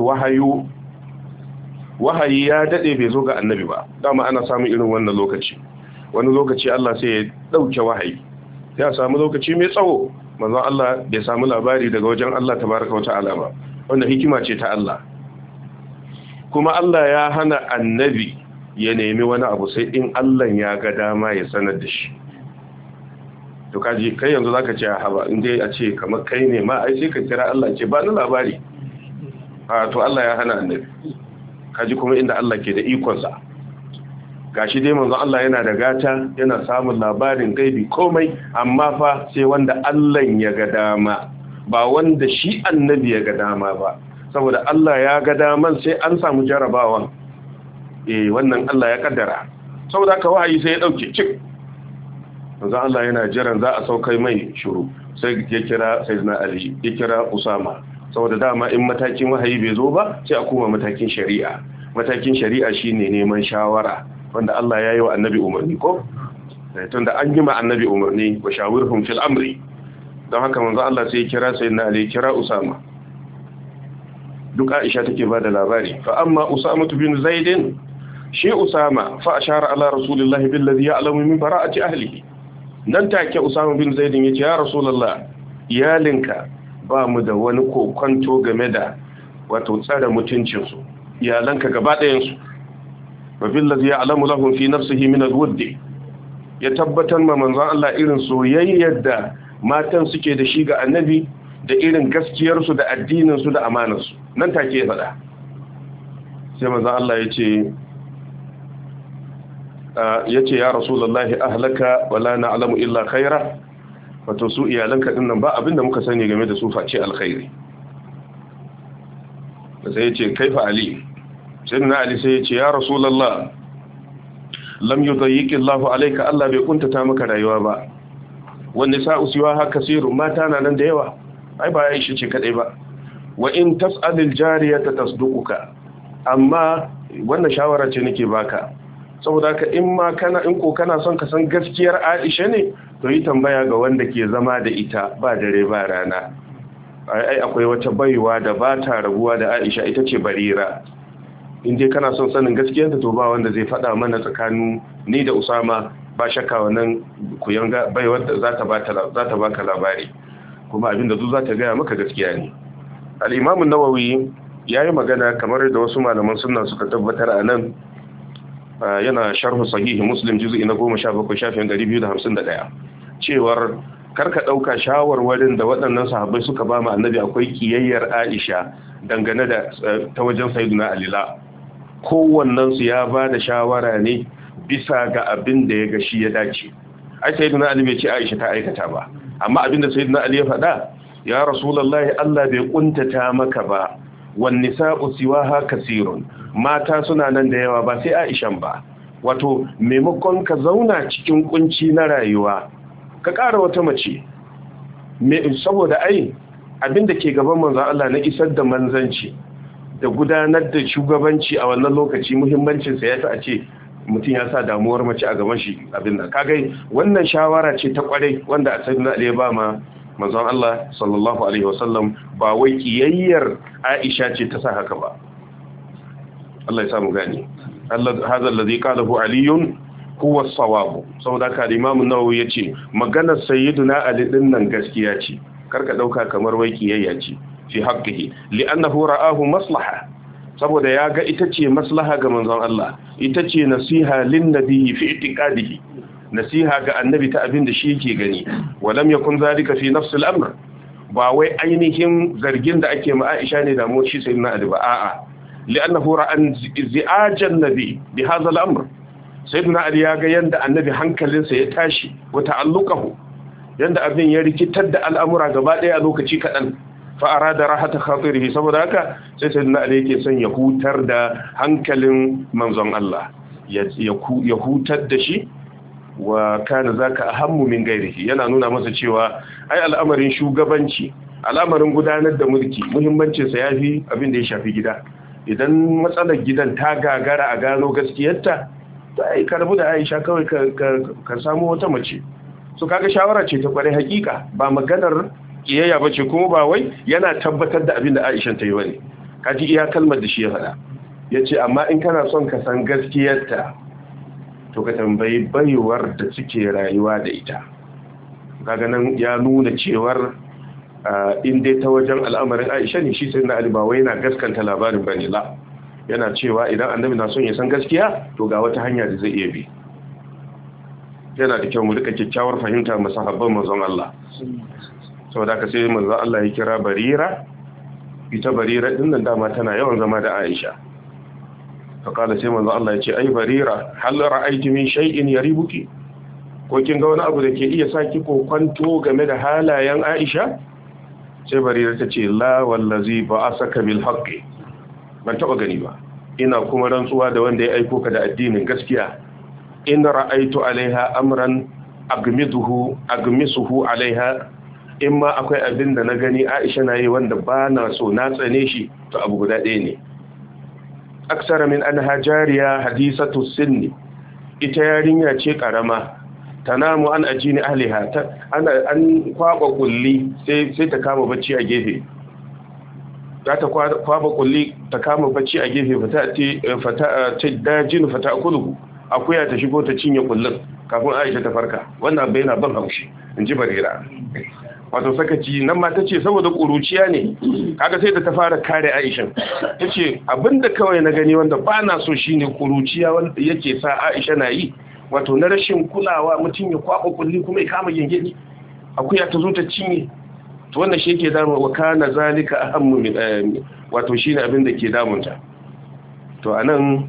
wahayi ya dade bai zo ga annabi ba, dama ana samun irin wannan lokaci. Wani lokaci Allah sai ya dauke wahayi, ya samu lokaci mai tsawo manzon Allah bai samu labari daga wajen Allah tabaraka wa ta'ala ba. Wannan hikima ce ta Allah. Kuma Allah ya hana annabi ya nemi wani abu sai in Allah ya ga dama ya sanar da shi. To kaji kai yanzu zaka ce haba, in dai a ce kamar kai ne ma ai sai ka kira Allah ce ba ni labari. To Allah ya hana annabi. Kaji kuma inda Allah ke da ikon sa. Gashi dai manzo Allah yana da gata, yana samun labarin gaibi komai, amma fa sai wanda Allah ya ga dama, ba wanda shi annabi ya ga dama ba. Saboda Allah ya ga daman sai an samu jarabawa. Wannan Allah ya kaddara. Saboda haka wahayi sai ya dauke cik. Manzo Allah yana jiran za a saukai mai shuru, sai ya kira Sayyidina Ali, ya kira Usama. Saboda dama in matakin wahayi bai zo ba, sai a koma matakin shari'a. Matakin shari'a shine neman shawara, wanda Allah ya yi wa annabi umarni ko? Tunda an yi ma annabi umarni, wa shawirhum fil amri. Don haka manzo Allah sai ya kira Sayyidina Ali, ya kira Usama. Duk Aisha take ba da labari. Fa amma Usama bin Zaid, shi Usama fa ashara ala Rasulillahi billazi ya'lamu min bara'ati ahlihi. Nan take Usama bin Zaid yace ya Rasulullah, iyalinka ba mu da wani kokonto game da wato tsare mutuncin su, iyalanka gaba ɗayan su. Wa billazi ya'lamu lahum fi nafsihi min al-wudd, ya tabbatar ma manzon Allah irin soyayyar da matan suke da shi ga annabi, da irin gaskiyarsu da addininsu da amanarsu. Nan take ya faɗa. Sai manzon Allah ya ce ya Rasulullahi ahlaka wala na'lamu illa khaira, wato su iyalanka din nan ba abinda muka sani game da su face alkhairi. Sai ya ce kaifa Ali, sayyidina Ali sai ya ce ya rasulullah lam yudayyiqi Allahu alayka, Allah bai kuntata maka rayuwa ba. Wanda sa'u siwa haka kasiru, mata na nan da yawa, ai ba Aisha ce kadai ba. Wa in tas'alil jariyata tasduquka, amma wannan shawara ce nake baka, saboda ka in kana son ka san gaskiyar Aisha ne, to yi tambaya ga wanda ke zama da ita ba dare ba rana. Ai akwai wata baiwa da ba ta rabuwa da Aisha, ita ce Barira. In dai kana son sanin gaskiyarta, to ba wanda zai faɗa mana tsakanin ni da Usama, ba shakka wannan kuyanga baiwar da za ta baka labari, kuma abinda duk za ta gaya maka gaskiya ne. Al-Imam an-Nawawi yayi magana kamar da wasu malaman sunna suka tabbatar a nan, yana sharh sahih Muslim juz'i na 17 shafin 251, cewar karka dauka shawarwarin da waɗannan sahabbai suka ba mu annabi akwai kiyayyar Aisha dangane da ta wajen Sayyidina Ali. Kowannen su ya ba da shawara ne bisa ga abin da ya ga shi ya dace. Ai Sayyidina Ali bai ce Aisha ta aikata ba, amma abin da Sayyidina Ali ya faɗa, ya Rasulullahi, Allah bai kuntata maka ba, wan nisa'u siwaha kasirun, mata suna nan da yawa ba sai Aishan ba. Wato maimakon ka zauna cikin kunci na rayuwa, ka ƙara wata mace, saboda ai abinda ke gaban manzon Allah na isar da manzanci da gudanar da shugabanci a wannan lokaci, muhimmancinsa ya fi a ce mutum ya sa damuwar mace a gaban shi abin da kagai. Wannan shawara ce ta kwarai wanda a sayyidina Ali ya ba ma manzon Allah sallallahu alaihi wasallam, ba wai kiyayyar Aisha ce ta sa haka ba. Allah ya samu gani. Hadha alladhi qalahu Aliyun huwa as-sawab. Saboda ka Imam an-Nawawi yace maganar sayyidina Ali din nan gaskiya ce, karka dauka kamar wai kiyayya ce fi haqqihi, li'annahu ra'ahu maslaha, saboda ya ga ita ce maslaha ga manzon Allah, ita ce nasiha lin nabiyyi fi i'tiqadihi, nasiha ga annabi ta abin da shi yake gani. Walam yakun zalika fi nafs al-amr, ba wai ainihin zargin da ake ma Aisha ne da mu shi sayyidina Ali ba, a'a, li'annahu ra'an zi'ajan nabi bi hadha al-amr. Sayyidina Ali ya ga yanda annabi hankalinsa ya tashi, wa ta'alluqahu, yanda abin ya rikitar da al'amura gaba daya a lokaci kadan, fa arada rahata khatirihi, saboda haka sai sayyidina Ali yake son ya hutar da hankalin manzon Allah, ya hutar da shi, wa kana zaka ahammu min gairihi, yana nuna masa cewa ai al'amarin shugabanci, al'amarin gudanar da mulki, muhimmancin sa yafi abin da ya shafi gida. Idan matsalar gidan ta gagara a gano gaskiyarta, to ai karbu da Aisha kawai ka samu wata mace. So kaga shawara ce ta kware hakika, ba maganar kiyayya bace, kuma ba wai yana tabbatar da abin da Aisha ta yi bane. Kaji iya kalmar da shi ya faɗa, yace amma in kana son ka san gaskiyarta, to ka tambayi baiwar da suke rayuwa da ita. Kaga nan ya nuna cewar in dai ta wajen al'amarin Aisha ne, shi sai na Ali ba wai yana gaskanta labarin bane, la, yana cewa idan annabi na son ya san gaskiya, to ga wata hanya da zai iya bi. Yana da kyau mu rika kyakkyawar fahimta masahabban manzon Allah. Saboda ka sai manzon Allah ya kira Barira, ita Barira din nan dama tana yawan zama da Aisha. Fakala sai manzon Allah ya ce, ai Barira, hal ra'aiti min shay'in yaribuki, ko kin ga wani abu da ke iya saki kokwanto game da halayen Aisha? Sai Barira ta ce, la wallazi ba'asaka bil haqqi, ban taba gani ba, ina kuma rantsuwa da wanda ya aiko ka da addinin gaskiya. In ra'aitu alaiha amran agmisuhu alaiha, in ma akwai abin da na gani Aisha na yi wanda ba na so, na tsane shi, to abu guda ɗaya ne. Aksara min anha jariya hadisatu sinni, ita yarinya ce karama, tanamu an ajini ahliha, an kwaba kulli sai ta kama bacci a gefe. Za ta kwaba kulli ta kama bacci a gefe, fata dajin fata akulu, akuya ta shigo ta cinye kullun kafin Aisha ta farka. Wannan bai na ban haushi, in ji Barira. Wato sakaci nan ma tace saboda kuruciya ne, kaga sai da ta fara kare Aisha. Tace abinda kawai na gani wanda ba na so shine kuruciya wanda yake sa Aisha na yi, wato na rashin kulawa, mutum ya kwaba kulli kuma ya kama gengedi, akuya ta zo ta cinye. To wannan shi yake damu, wa kana zalika ahammu min wato shine abinda ke damunta. To anan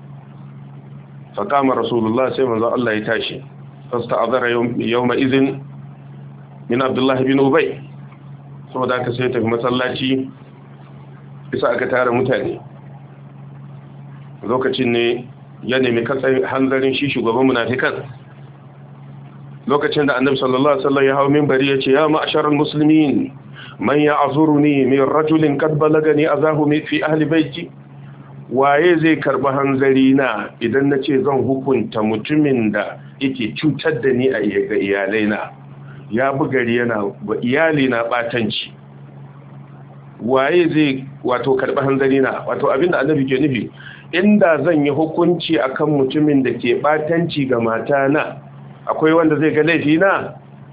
فقام رسول الله صلى الله عليه وسلم فاستعذر يومئذ من عبد الله بن أبي. saboda aka sai tafi masallaci bisa aka tara mutane lokacin ne ya nemi katsayin hanzarin shi shugaban munafikan. Lokacin da annabi sallallahu alaihi wasallam ya hawo minbari ya ce ya ma'asharal muslimin man ya'zuruni min rajulin qad balagani azahu fi ahli baiti, waye zai karba hanzari na idan nace zan hukunta mutumin da yake cutar da ni a ga iyalaina, ya bugari yana wa iyali na batanci, waye zai wato karba hanzari na? Wato abinda annabi ke nufi, inda zan yi hukunci akan mutumin da ke batanci ga matana, akwai wanda zai ga laifi na?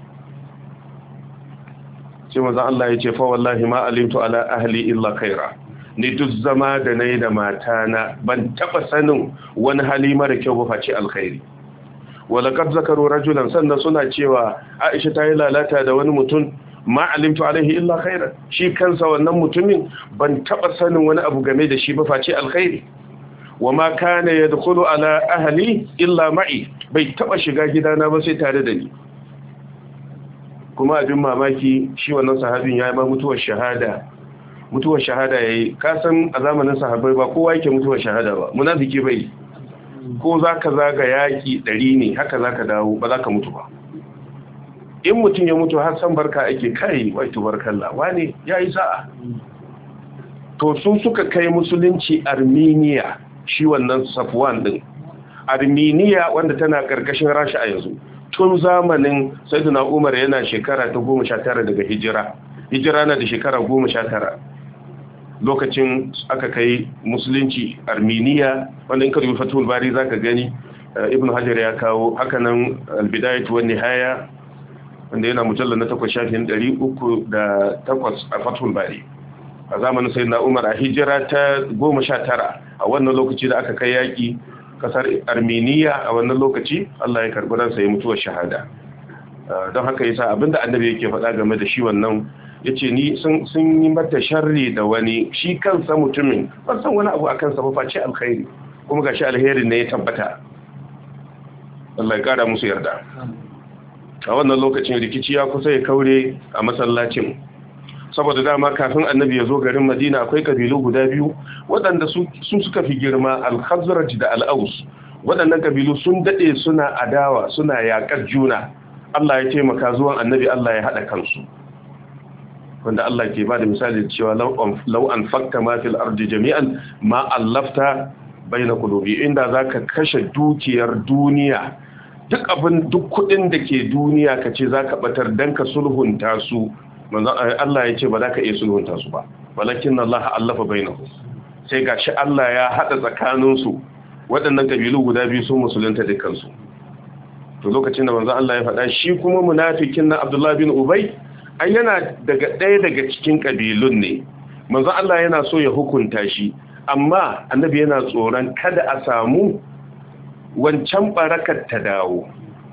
sai manzon Allah ya ce fa wallahi ma alimtu ala ahli illa khaira, ni duk zama da nayi da matana ban taba sanin wani hali mara kyau ba face alkhairi. wala qad zakaru rajulan, sannan suna cewa Aisha ta yi lalata da wani mutum, ma alimtu alaihi illa khaira, shi kansa wannan mutumin ban taba sanin wani abu game da shi ba face alkhairi. wama kana yadkhulu ala ahli illa ma'i, bai taba shiga gidana ba sai tare da ni. Kuma abin mamaki shi wannan sahabin ya yi ma mutuwar shahada yayi. Ka san a zamanin sahabbai ba kowa yake mutuwar shahada ba, munafiki bai. Ko zaka zaga yaki 100 ne haka zaka dawo ba zaka mutu ba. In mutum ya mutu har san barka ake, kai wai tubarkallah wani yayi sa'a. To sun suka kai musulunci Armenia, shi wannan Safwan din. Armenia wanda tana karkashin Rasha a yanzu, tun zamanin Sayyidina Umar yana shekara ta 19 daga hijira na da shekara 19 lokacin aka kai musulunci Armenia, wanda in ka rubuta Fathul Bari zaka gani Ibn Hajar ya kawo, hakanan Al-Bidayah wa Nihaya wanda yana mujallal na 8 shafin 308 a Fathul Bari. A zamanin Sayyidina Umar a hijira ta 19 a wannan lokaci da aka kai yaki kasar Armenia, a wannan lokaci Allah ya karbi ransa ya mutuwar shahada. Don haka yasa abinda annabi yake faɗa game da shi wannan, yace ni sun yi mata sharri da wani, shi kansa mutumin ban san wani abu akan sa ba face alkhairi, kuma gashi alherin ne ya tabbata. Allah ya kara musu yarda. A wannan lokacin rikici ya kusa ya kaure a masallacin, saboda dama kafin annabi ya zo garin Madina akwai kabilu guda biyu waɗanda su suka fi girma, al-Khazraj da al-Aws. Waɗannan kabilu sun dade suna adawa, suna yakar juna. Allah ya taimaka zuwan annabi, Allah ya hada kansu, wanda Allah ke bada misali cewa law anfaqta ma fil ardi jami'an ma allafta baina qulubi, inda zaka kashe dukiyar duniya, duk kudin da ke duniya kace zaka batar dan ka sulhunta su, Allah ya ce ba za ka iya sulhunta su ba, walakin Allah allafa bainahu, sai gashi Allah ya hada tsakaninsu. Waɗannan kabilu guda biyu sun musulunta dukkansu. To lokacin da manzon Allah ya faɗa, shi kuma munafikin na Abdullah bin Ubay ai yana ɗaya daga cikin kabilun ne. Manzon Allah yana so ya hukunta shi, amma annabi yana tsoron kada a samu wancan barakar ta dawo.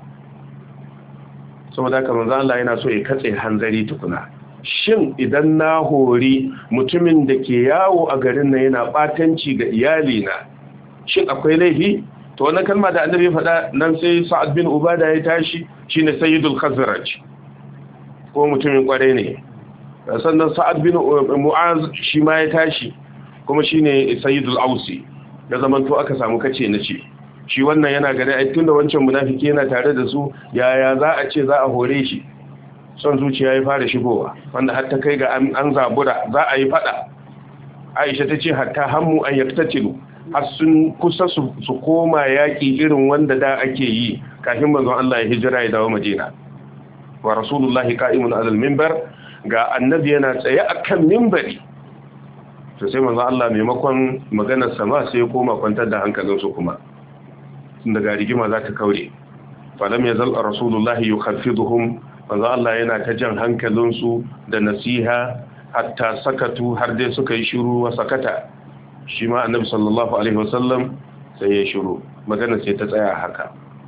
Saboda haka manzo Allah yana so ya katse hanzari tukuna. Shin idan na hori mutumin da ke yawo a garin nan yana batanci ga iyali na, shin akwai laifi? To wannan kalma da annabi ya faɗa nan, sai Sa'ad bin Ubada ya tashi, shine Sayyidul Khazraj, ko mutumin kware ne. Sannan Sa'ad bin Mu'az shi ma ya tashi, kuma shine Sayyidul Ausi. Da zaman to aka samu kace na ce. Shi wannan yana gani ai tunda wancan munafiki yana tare da su, yaya za a ce za a hore shi? Son zuciya ya fara shigowa, wanda har ta kai ga an zabura za a yi fada. Aisha ta ce hatta hammu an yaktatilu, har sun kusa su koma yaki irin wanda da ake yi kafin manzon Allah ya hijira ya dawo Madina. Wa Rasulullahi qa'imun 'alal minbar, ga annabi yana tsaye akan minbari. To sai manzon Allah maimakon maganar sama sai ya koma kwantar da hankalinsu kuma. Daga rigima za ta kaure. Falam yazal Rasulullahi yukhaffiduhum, manzo Allah yana ta jan hankalinsu da nasiha hatta sakatu, har dai suka yi shiru wa sakata. Shi ma annabi sallallahu alaihi wasallam sai ya shiru, magana sai ta tsaya haka.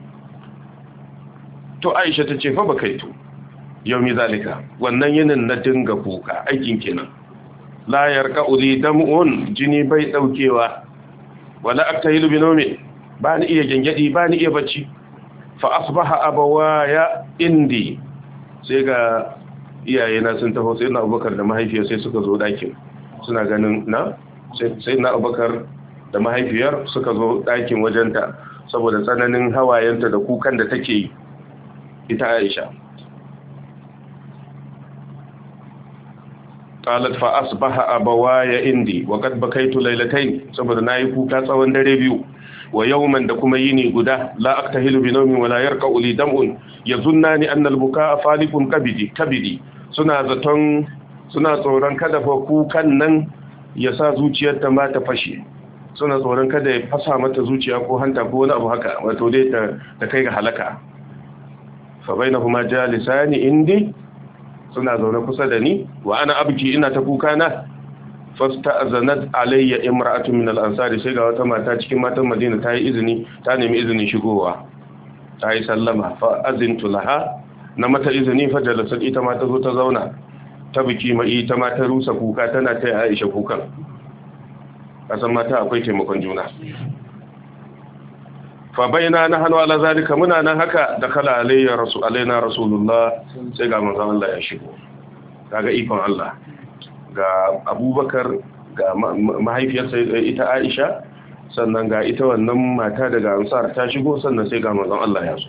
To Aisha ta ce fa bakaitu yaumi zalika, wannan yinin na dinga kuka, aikin kenan. La yarqa'u li dam'un, jini bai daukewa, wala aktahilu bi nawmi, ba ni iya gengedi, ba ni iya bacci. Fa asbaha abawaya indi, sai ga iyayena sun taho, sai na Abubakar da mahaifiya sai suka zo dakin, suna ganin na sai na Abubakar da mahaifiyar suka zo ɗakin wajenta saboda tsananin hawayenta da kukan da take yi ita Aisha. qalat fa asbaha abawaya indi wa qad bakaitu laylatayn, saboda nayi kuka tsawon dare biyu, wa yawman da kuma yini guda, la aktahilu bi nawmin wa la yarqa'u li dam'un yazunnani anna al-bukaa faliqun kabidi, suna tsoron kada fa kukan nan ya sa zuciyarta ma ta fashe, suna tsoron kada ya fasa mata zuciya ko hanta ko wani abu haka, wato dai ta kai ga halaka. Fa bainahuma jalisani indi, suna zaune kusa da ni, wa ana abki ina ta kuka na. Fasta'zanat alayya imra'atun min al-ansari, sai ga wata mata cikin matan Madina ta nemi izinin shigowa, ta yi sallama. Fa azintu laha, na mata izini. Fa jalasat, ita ma ta zo ta zauna, ta biki mai ita ma ta rusa kuka, tana ta Aisha kukan. Kasan mata akwai taimakon juna. Fa baina nahnu ala zalika, muna nan haka, da kala alaina rasulullah, sai ga manzon Allah ya shigo. Kaga ikon Allah, ga Abubakar, ga mahaifiyarsa ita Aisha, sannan ga ita wannan mata daga Ansar ta shigo, sannan sai ga manzon Allah ya zo.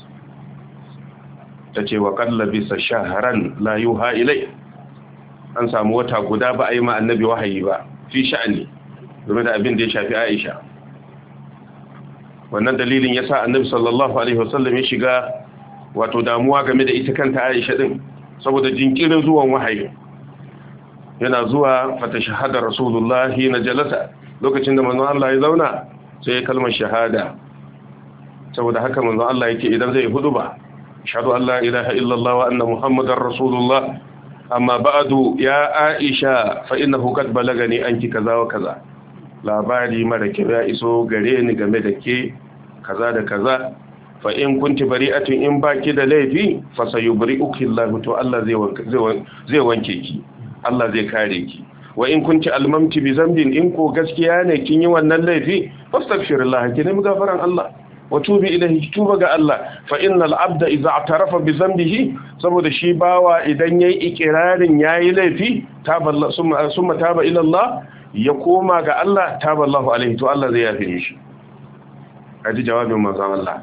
Tace wa qad labisa shahran la yuha ilai, an samu wata guda ba a yi ma annabi wahayi ba fi sha'ani game da abin da ya shafi Aisha. Wannan dalilin ya sa annabi sallallahu alaihi wasallam ya shiga wato damuwa game da ita kanta Aisha din, saboda jinkirin zuwan wahayi. Yana zuwa fata shahada rasulullahi na jalasa, lokacin da manzon Allah ya zauna sai ya kalmar shahada. Saboda haka manzon Allah yake idan zai huduba, ashhadu an la ilaha illallah wa anna muhammadar rasulullah, amma ba'du ya Aisha fa innahu qad balagani anki kaza wa kaza, labari mara kyau ya iso gare ni game da ke kaza da kaza. Fa in kunti bari'atun, in baki da laifi, fa sayubri'uki Allah, to Allah zai wanke ki, Allah zai kare ki. Wa in kunti almamti bi zambin, in ko gaskiya ne kin yi wannan laifi, fastaghfirullah, ki nemi gafaran Allah, wa tubi ilayhi, tuba ga Allah. Fa innal abda idza i'tarafa bi zambihi, saboda shi bawa idan yayi ikirarin yayi laifi, summa taba ila Allah, ya koma ga Allah, taballahu alaihi, to Allah zai yafe shi. Kaji jawabin manzon Allah.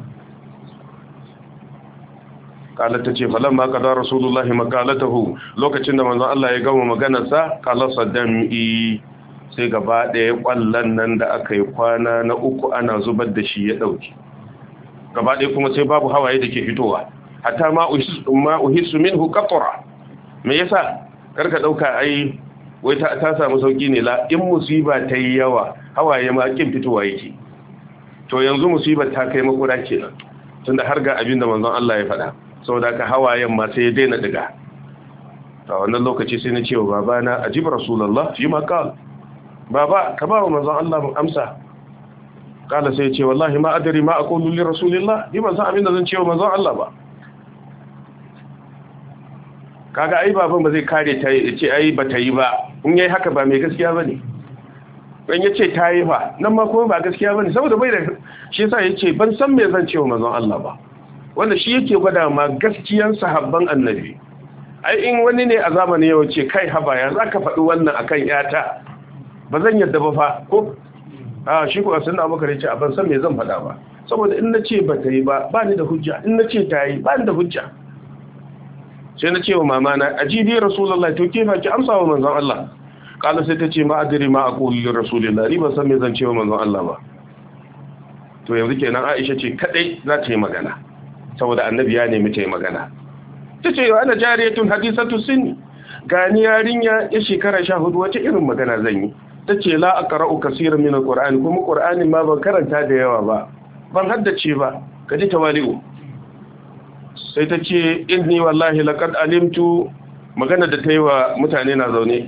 Qalat tace falamma qada rasulullahi maqalatahu, lokacin da manzon Allah ya gama maganarsa, qala saddami, sai gaba daya kwallan nan da aka yi kwana na uku ana zubar da shi ya dauki. Gaba daya kuma sai babu hawaye da ke fitowa, hatta ma uhissu minhu qatra. Me yasa? Karka dauka ai wai ta samu sauki ne, la, in musiba ta yi yawa hawaye ma kin fitowa yake. To yanzu musibar ta kai makura kenan, tunda har ga abin da manzon Allah ya faɗa, saboda ka hawayen ma sai ya daina diga. To wannan lokaci sai na ce wa babana, ajib rasulullah fi ma qal, baba ka ba wa manzon Allah amsa. Kala sai ya ce wallahi ma adri ma aqulu li rasulillah, ni ban san abin da zan ce wa manzon Allah ba. Kaga ai baban ba zai kare ta ce ai ba ta yi ba, in yayi haka ba mai gaskiya bane. Dan yace ta yi fa, nan ma kuma ba gaskiya bane, saboda bai da shi yasa yace ban san me zan ce wa manzon Allah ba. Wanda shi yake gwada ma gaskiyan sahabban annabi. Ai in wani ne a zamanin yau ce kai haba ya zaka faɗi wannan akan yata, ba zan yadda ba fa, ko shi ko sunna Abubakar yace a ban san me zan faɗa ba, saboda in nace ba ta yi ba ni da hujja, in nace ta yi ba ni da hujja. Sai na ce wa mama na, ajibi rasulullahi, to ke fa ki amsa wa manzon Allah. Kala sai ta ce ma adri ma aqulu li rasulillahi, ni ban san me zan ce wa manzon Allah ba. To yanzu kenan Aisha ce kadai za ta yi magana, saboda annabi ya nemi ta yi magana. Ta ce wa ana jariyatun hadisatu sinni, gani yarinya ya shekara 14, wace irin magana zan yi? Ta ce la aqra'u kaseeran min alqur'ani, kuma qur'anin ma ban karanta da yawa ba, ban haddace ba, kaji tawali'u. Sai ta ce inni wallahi laqad alimtu, magana da ta yi wa mutane na zaune,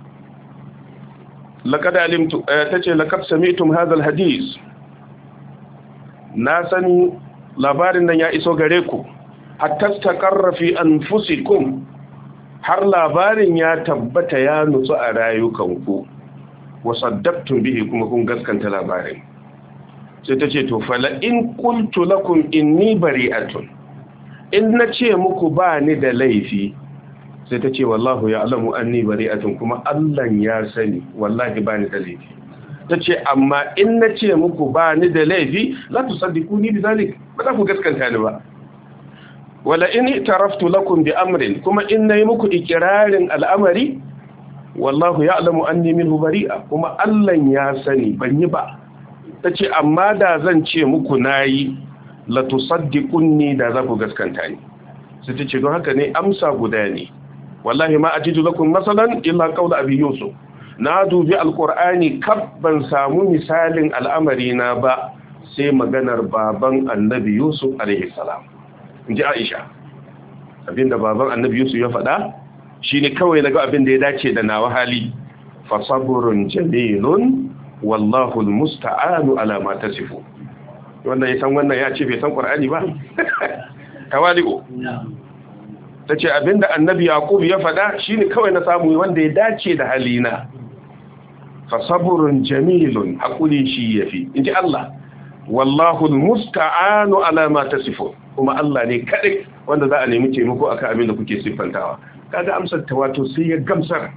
laqad alimtu, ta ce laqad sami'tum hadha alhadith, na sani labarin nan ya iso gare ku, hatta taqarra fi anfusikum, har labarin ya tabbata ya nutsu a rayukanku, wa saddaqtum bihi, kuma kun gaskanta labarin. Sai ta ce to fala in qultu lakum inni bari'atun, in na ce muku ba ni da laifi, sai ta ce wallahu ya'lamu anni bari'atun, kuma Allah ya sani wallahi ba ni da laifi. tace amma in nace muku ba ni da laifi la tusaddiquni bizalik ba za ku gaskanta ni ba wala in taraftu lakum bi amrin kuma in nayi muku ikirarin al'amari wallahu ya'lamu anni minhu bari'a kuma Allah ya sani ban yi ba tace amma da zan ce muku nayi la tusaddiquni da za ku gaskanta ni sai tace don haka ne amsa guda ne wallahi ma ajidu lakum masalan illa qawla abi yusuf na dubi alqur'ani kab ban samu misalin al'amari na ba sai maganar baban annabi yusuf alaihi salam inji aisha abinda baban annabi yusuf ya faɗa shine kawai naga abin da ya dace da nawa hali fa sabrun jamilun wallahu almusta'anu ala ma tasifu wannan ya ce bai san qur'ani ba tawali'u tace abinda annabi yaqub ya faɗa shine kawai na samu wanda ya dace da halina fa sabrun jamilun hakuri shi yafi inji Allah wallahu almusta'anu ala ma tasifu kuma Allah ne kadai wanda za a nemi taimako akan abin da kuke siffantawa kaga amsar ta wato sai ya gamsar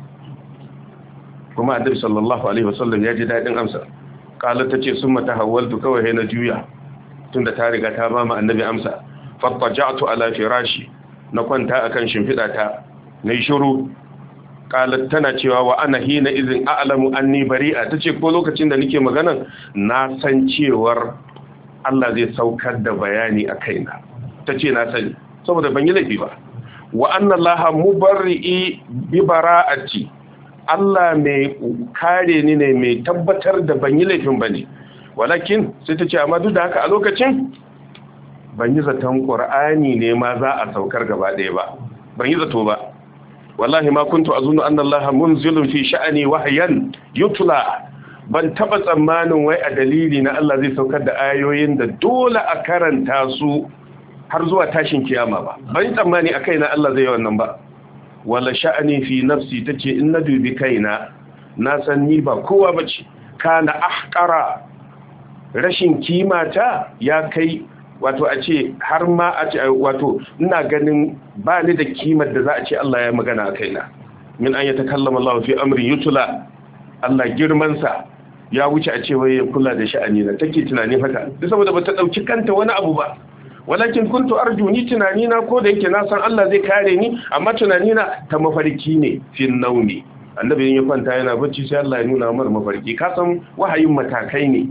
kuma annabi sallallahu alaihi wasallam ya ji dadin amsar kala tace summa tahawwaltu kawai na juya tunda ta riga ta ba mu annabi amsa fattaja'tu ala firashi na kwanta akan shimfida ta nayi shiru kala tana cewa wa ana hina izin a'lamu anni bari'a tace ko lokacin da nake maganan na san cewar Allah zai saukar da bayani a kaina tace na sani saboda ban yi laifi ba wa anna allaha mubarri'i bi bara'ati Allah mai kare ni ne mai tabbatar da ban yi laifin bane walakin sai tace amma duk da haka a lokacin ban yi zaton qur'ani ne ma za a saukar gaba ɗaya ba ban yi zato ba wallahi ma kuntu azunnu anna allaha munzilun fi sha'ani wahyan yutla ban taba tsammanin wai a dalili na Allah zai saukar da ayoyin da dole a karanta su har zuwa tashin kiyama ba ban tsammani a kaina Allah zai yi wannan ba wala sha'ani fi nafsi tace in na dubi kaina na san ni ba kowa bace kana ahqara rashin kimata ya kai wato a ce har ma a ce wato ina ganin ba ni da kimar da za a ce Allah ya magana a kaina min an yatakallama Allah fi amri yutla Allah girman sa ya wuce a ce wai ya kula da sha'ani na take tunani haka duk saboda bata dauki kanta wani abu ba walakin kuntu arju ni tunani na ko da yake na san Allah zai kare ni amma tunani na ta mafarki ne fin nauni annabi ya kwanta yana bacci sai Allah ya nuna mar mafarki ka san wahayin matakai ne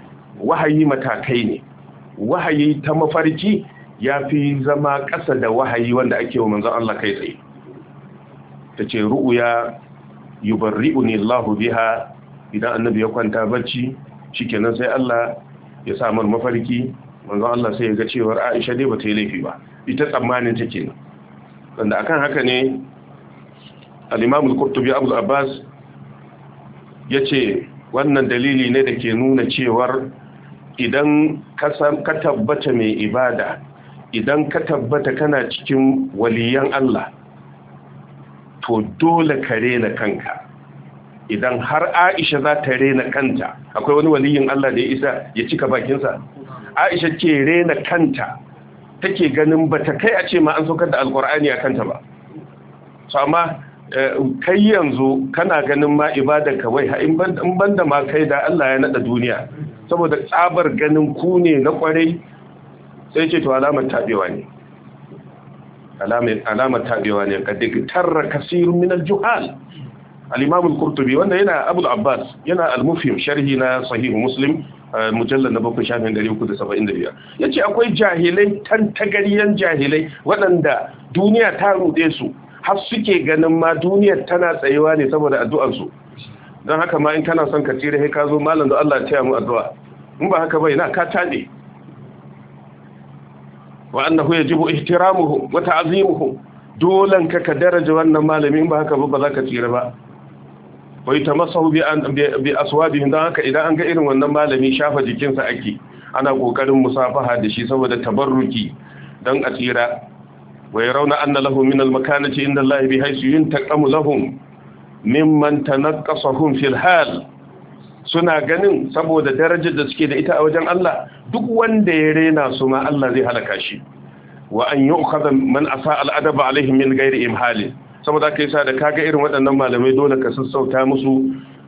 wahayi ta mafarki yafi zama ƙasa da wahayi wanda ake wa manzon Allah kai tsaye tace ru'ya yubarri'uni Allahu biha idan annabi ya kwanta bacci shikenan sai Allah ya sa mar mafarki manzon Allah sai ya ga cewar Aisha dai bata yi laifi ba ita tsammanin take ne wanda akan haka ne al-Imam al-Qurtubi Abu al-Abbas yace wannan dalili ne da ke nuna cewar idan ka tabbata mai ibada idan ka tabbata kana cikin waliyan Allah to dole ka rena kanka idan har Aisha za ta rena kanta akwai wani waliyin Allah da ya isa ya cika bakinsa Aisha ke rena kanta take ganin bata kai a ce ma an saukar da alkur'ani a kanta ba so amma kai yanzu kana ganin ma ibadar ka wai in banda ma kai da Allah ya nada duniya saboda tsabar ganin ku ne na kwarai sai ce to alamar tabewa ne alamar tabewa ne kadai tarra kasirun min al-juhal al-imam al-qurtubi wanda yana Abu al-Abbas yana al-mufhim sharhi na sahih muslim mujallal na 7,375 yace akwai jahilai tantagariyan jahilai waɗanda duniya ta rude su har suke ganin ma duniyar tana tsayewa ne saboda addu'ar su don haka ma in kana son ka tsira sai ka zo malam da Allah ya taya mu addu'a in ba haka bai na ka tade wa annahu yajibu ihtiramuhu wa ta'zimuhu dolan ka daraja wannan malami in ba haka ba za ka tsira ba wai tamassahu bi aswabihim dan haka idan an ga irin wannan malami shafa jikinsa ake ana kokarin musafaha da shi saboda tabarruki dan a tsira wai rauna anna lahu min al-makanati inda Allah bi haythu yuntaqamu lahum mimman tanaqqasahum fil hal suna ganin saboda darajar da suke da ita a wajen Allah duk wanda ya rena su ma Allah zai halaka shi wa an yu'khadha man asa al-adaba alaihim min ghairi imhalin saboda kai sa da kaga irin waɗannan malamai dole ka sassauta musu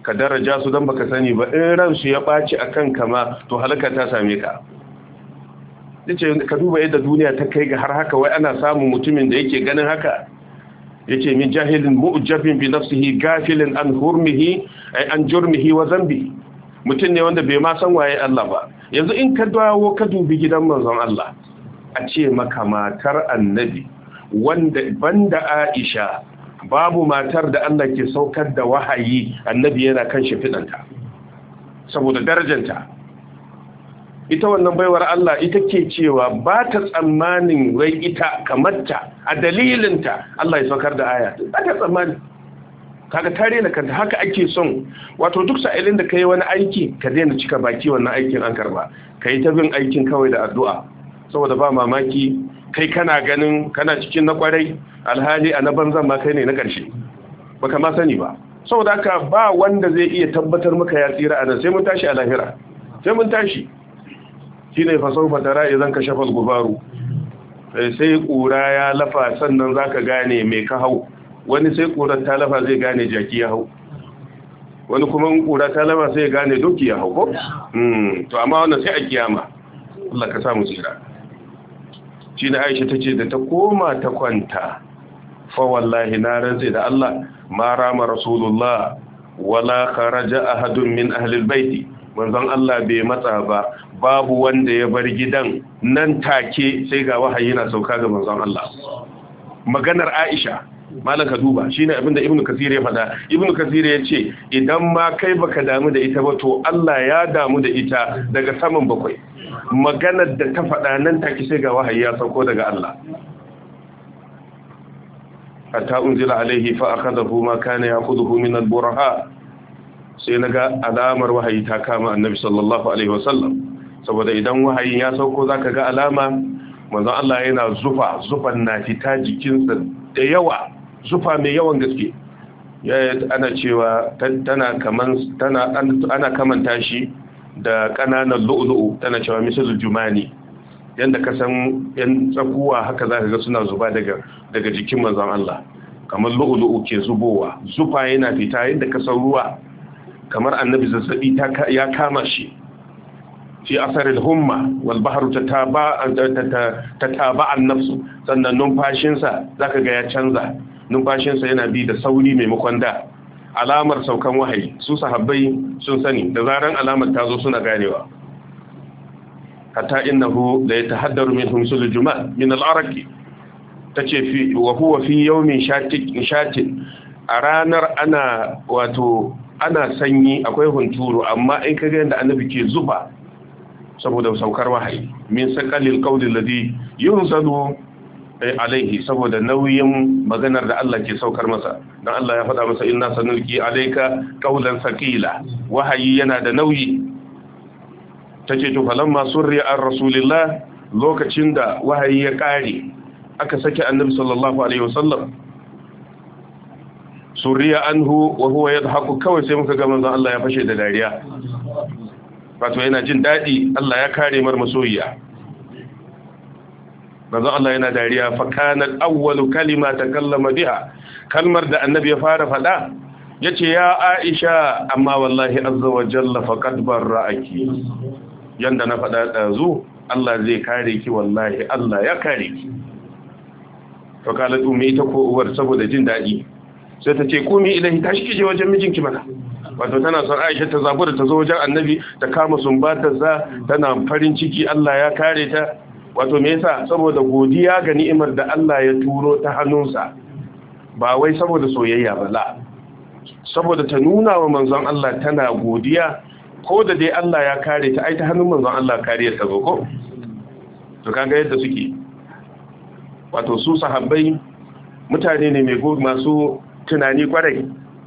ka daraja su don baka sani ba in ransu ya ɓaci akan kama to halaka ta same ka. yace ka duba yadda duniya ta kai ga har haka wai ana samun mutumin da yake ganin haka. yace min jahilin mu'jabin bi nafsihi gafilin an hurmihi ay an jurmihi wa zambi. mutum ne wanda bai ma san waye Allah ba. yanzu in ka dawo ka dubi gidan manzon Allah a ce maka matar annabi wanda banda Aisha babu matar da Allah ke saukar da wahayi annabi yana kan shimfidanta saboda darajanta. ita wannan baiwar Allah ita ke cewa ba ta tsammanin wai ita kamarta a dalilinta Allah ya saukar da aya ba ta tsammani. kaga tare da kanta haka ake son wato duk sa'ilin da kai wani aiki ka daina cika baki wannan aikin an karba kai ta bin aikin kawai da addu'a saboda ba mamaki kai kana ganin kana cikin na kwarai alhali a na banzan ma kai ne na ƙarshe baka ma sani ba. saboda haka ba wanda zai iya tabbatar maka ya tsira a nan sai mun tashi a lahira sai mun tashi shine fa sau fatara idan ka shafa gubaru sai kura ya lafa sannan zaka gane me ka hau. wani sai kurar ta lafa zai gane jaki ya hau, wani kuma kura ta lafa sai ya gane doki ya hau ko to amma wannan sai a kiyama. Allah ka samu tsira. shi ne Aisha tace da ta koma ta kwanta fa wallahi na rantsi da Allah ma rama rasulullah wala kharaja ahadun min ahli albayt. manzon Allah bai matsa ba, babu wanda ya bar gidan nan take sai ga wahayi na sauka ga manzon Allah. maganar Aisha malaka duba shine abinda Ibn Kathir ya faɗa. Ibn Kathir ya ce idan ma kai baka damu da ita ba to Allah ya damu da ita daga saman bakwai. maganar da ta faɗa nan take sai ga wahayi ya sauko daga Allah. hatta unzila alaihi fa akhadahu ma kana ya'khudhu min al-buraha. sai naga alamar wahayi ta kama annabi sallallahu alaihi wasallam saboda idan wahayin ya sauko zaka ga alama manzon Allah yana zufan na fita jikinsa da yawa, zufa mai yawan gaske. ana cewa ana kamanta shi da kananan lu'lu'u, tana cewa misal jumani, yanda ka san yan tsakuwa haka zaka ga suna zuba daga jikin manzon Allah kamar lu'lu'u ke zubowa. zufa yana fita yanda ka san ruwa, kamar annabi zazzabi ya kama shi. fi asaril humma wal bahru tataba an-nafsu, sannan numfashinsa zaka ga ya canza, numfashinsa yana bi da sauri maimakon da. alamar saukan wahayi su sahabbai sun sani, da zaran alamar ta zo suna ganewa. hatta innahu la yatahaddaru minhum sul jumal min al-araqi, tace fi wa huwa fi yawmin shatin, a ranar ana sanyi akwai hunturu, amma in kaga yanda annabi ke zuba saboda saukar wahayi min saqalil qawli alladhi yunzalu alaihi, saboda nauyin maganar da Allah ke saukar masa. dan Allah ya faɗa masa inna sanulqi alayka qawlan saqila, wahayi yana da nauyi. tace to falamma surri an rasulillah, lokacin da wahayi ya kare aka saki annabi sallallahu alaihi wasallam, surriya anhu wa huwa yadhaku, kawai sai muka ga manzon Allah ya fashe da dariya, wato yana jin dadi Allah ya kare mar masoyiya. manzon Allah yana dariya. fa kanat awwalu kalima takallama biha, kalmar da annabi ya fara fada yace ya Aisha amma wallahi azza wa jalla faqad barra'aki, yanda na fada dazu Allah zai kare ki, wallahi Allah ya kare ki. to kala umi ita ko uwar saboda jin dadi sai ta ce kumi ilahi tashi kije wajen mijinki mana. wato tana son Aisha ta zabura ta zo wajen annabi ta kama sumbatarsa, tana farin ciki Allah ya kare ta. wato me yasa? saboda godiya ga ni'imar da Allah ya turo ta hannunsa, ba wai saboda soyayya ba, la, saboda ta nuna wa manzon Allah tana godiya, ko da dai Allah ya kare ta, ai ta hannun manzon Allah kariyar ta zo ko. to kaga yadda suke, wato su sahabbai mutane ne masu tunani kwarai.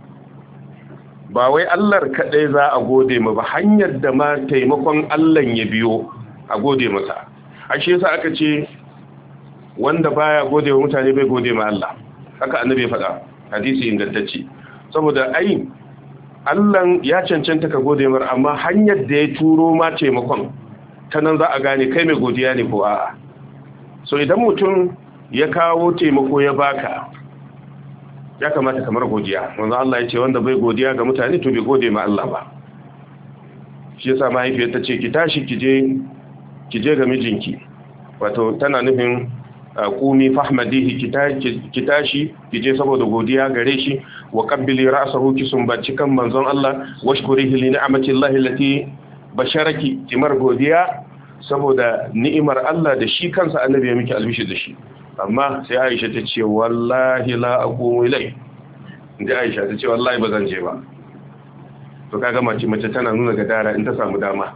ba wai Allah kadai za a gode ma ba, hanyar da ma taimakon Allah ya biyo a gode masa. ashe yasa aka ce wanda baya gode wa mutane bai gode ma Allah, haka annabi ya faɗa hadisi ingantacce. saboda ai Allah ya cancanta ka gode mar, amma hanyar da ya turo ma taimakon ta nan za a gane kai mai godiya ne ko a'a. so idan mutum ya kawo taimako ya baka, ya kamata kamar godiya. Manzo Allah ya ce wanda bai godiya ga mutane to bai gode ma Allah ba. Shi yasa mahaifiyar ta ce ki tashi ki je ga mijinki, wato tana nufin qumi fahmadihi, ki tashi ki je saboda godiya gare shi, wa qabbili ra'sahu, ki sumbaci kan manzon Allah, washkurihi li ni'matillahi allati basharaki, kimar godiya saboda ni'imar Allah da shi kansa annabi ya miki albishi da shi. Amma sai Aisha ta ce wallahi la aqumu ilai, inda Aisha ta ce wallahi ba zan je ba. To kaga mace tana nuna gadara in ta samu dama.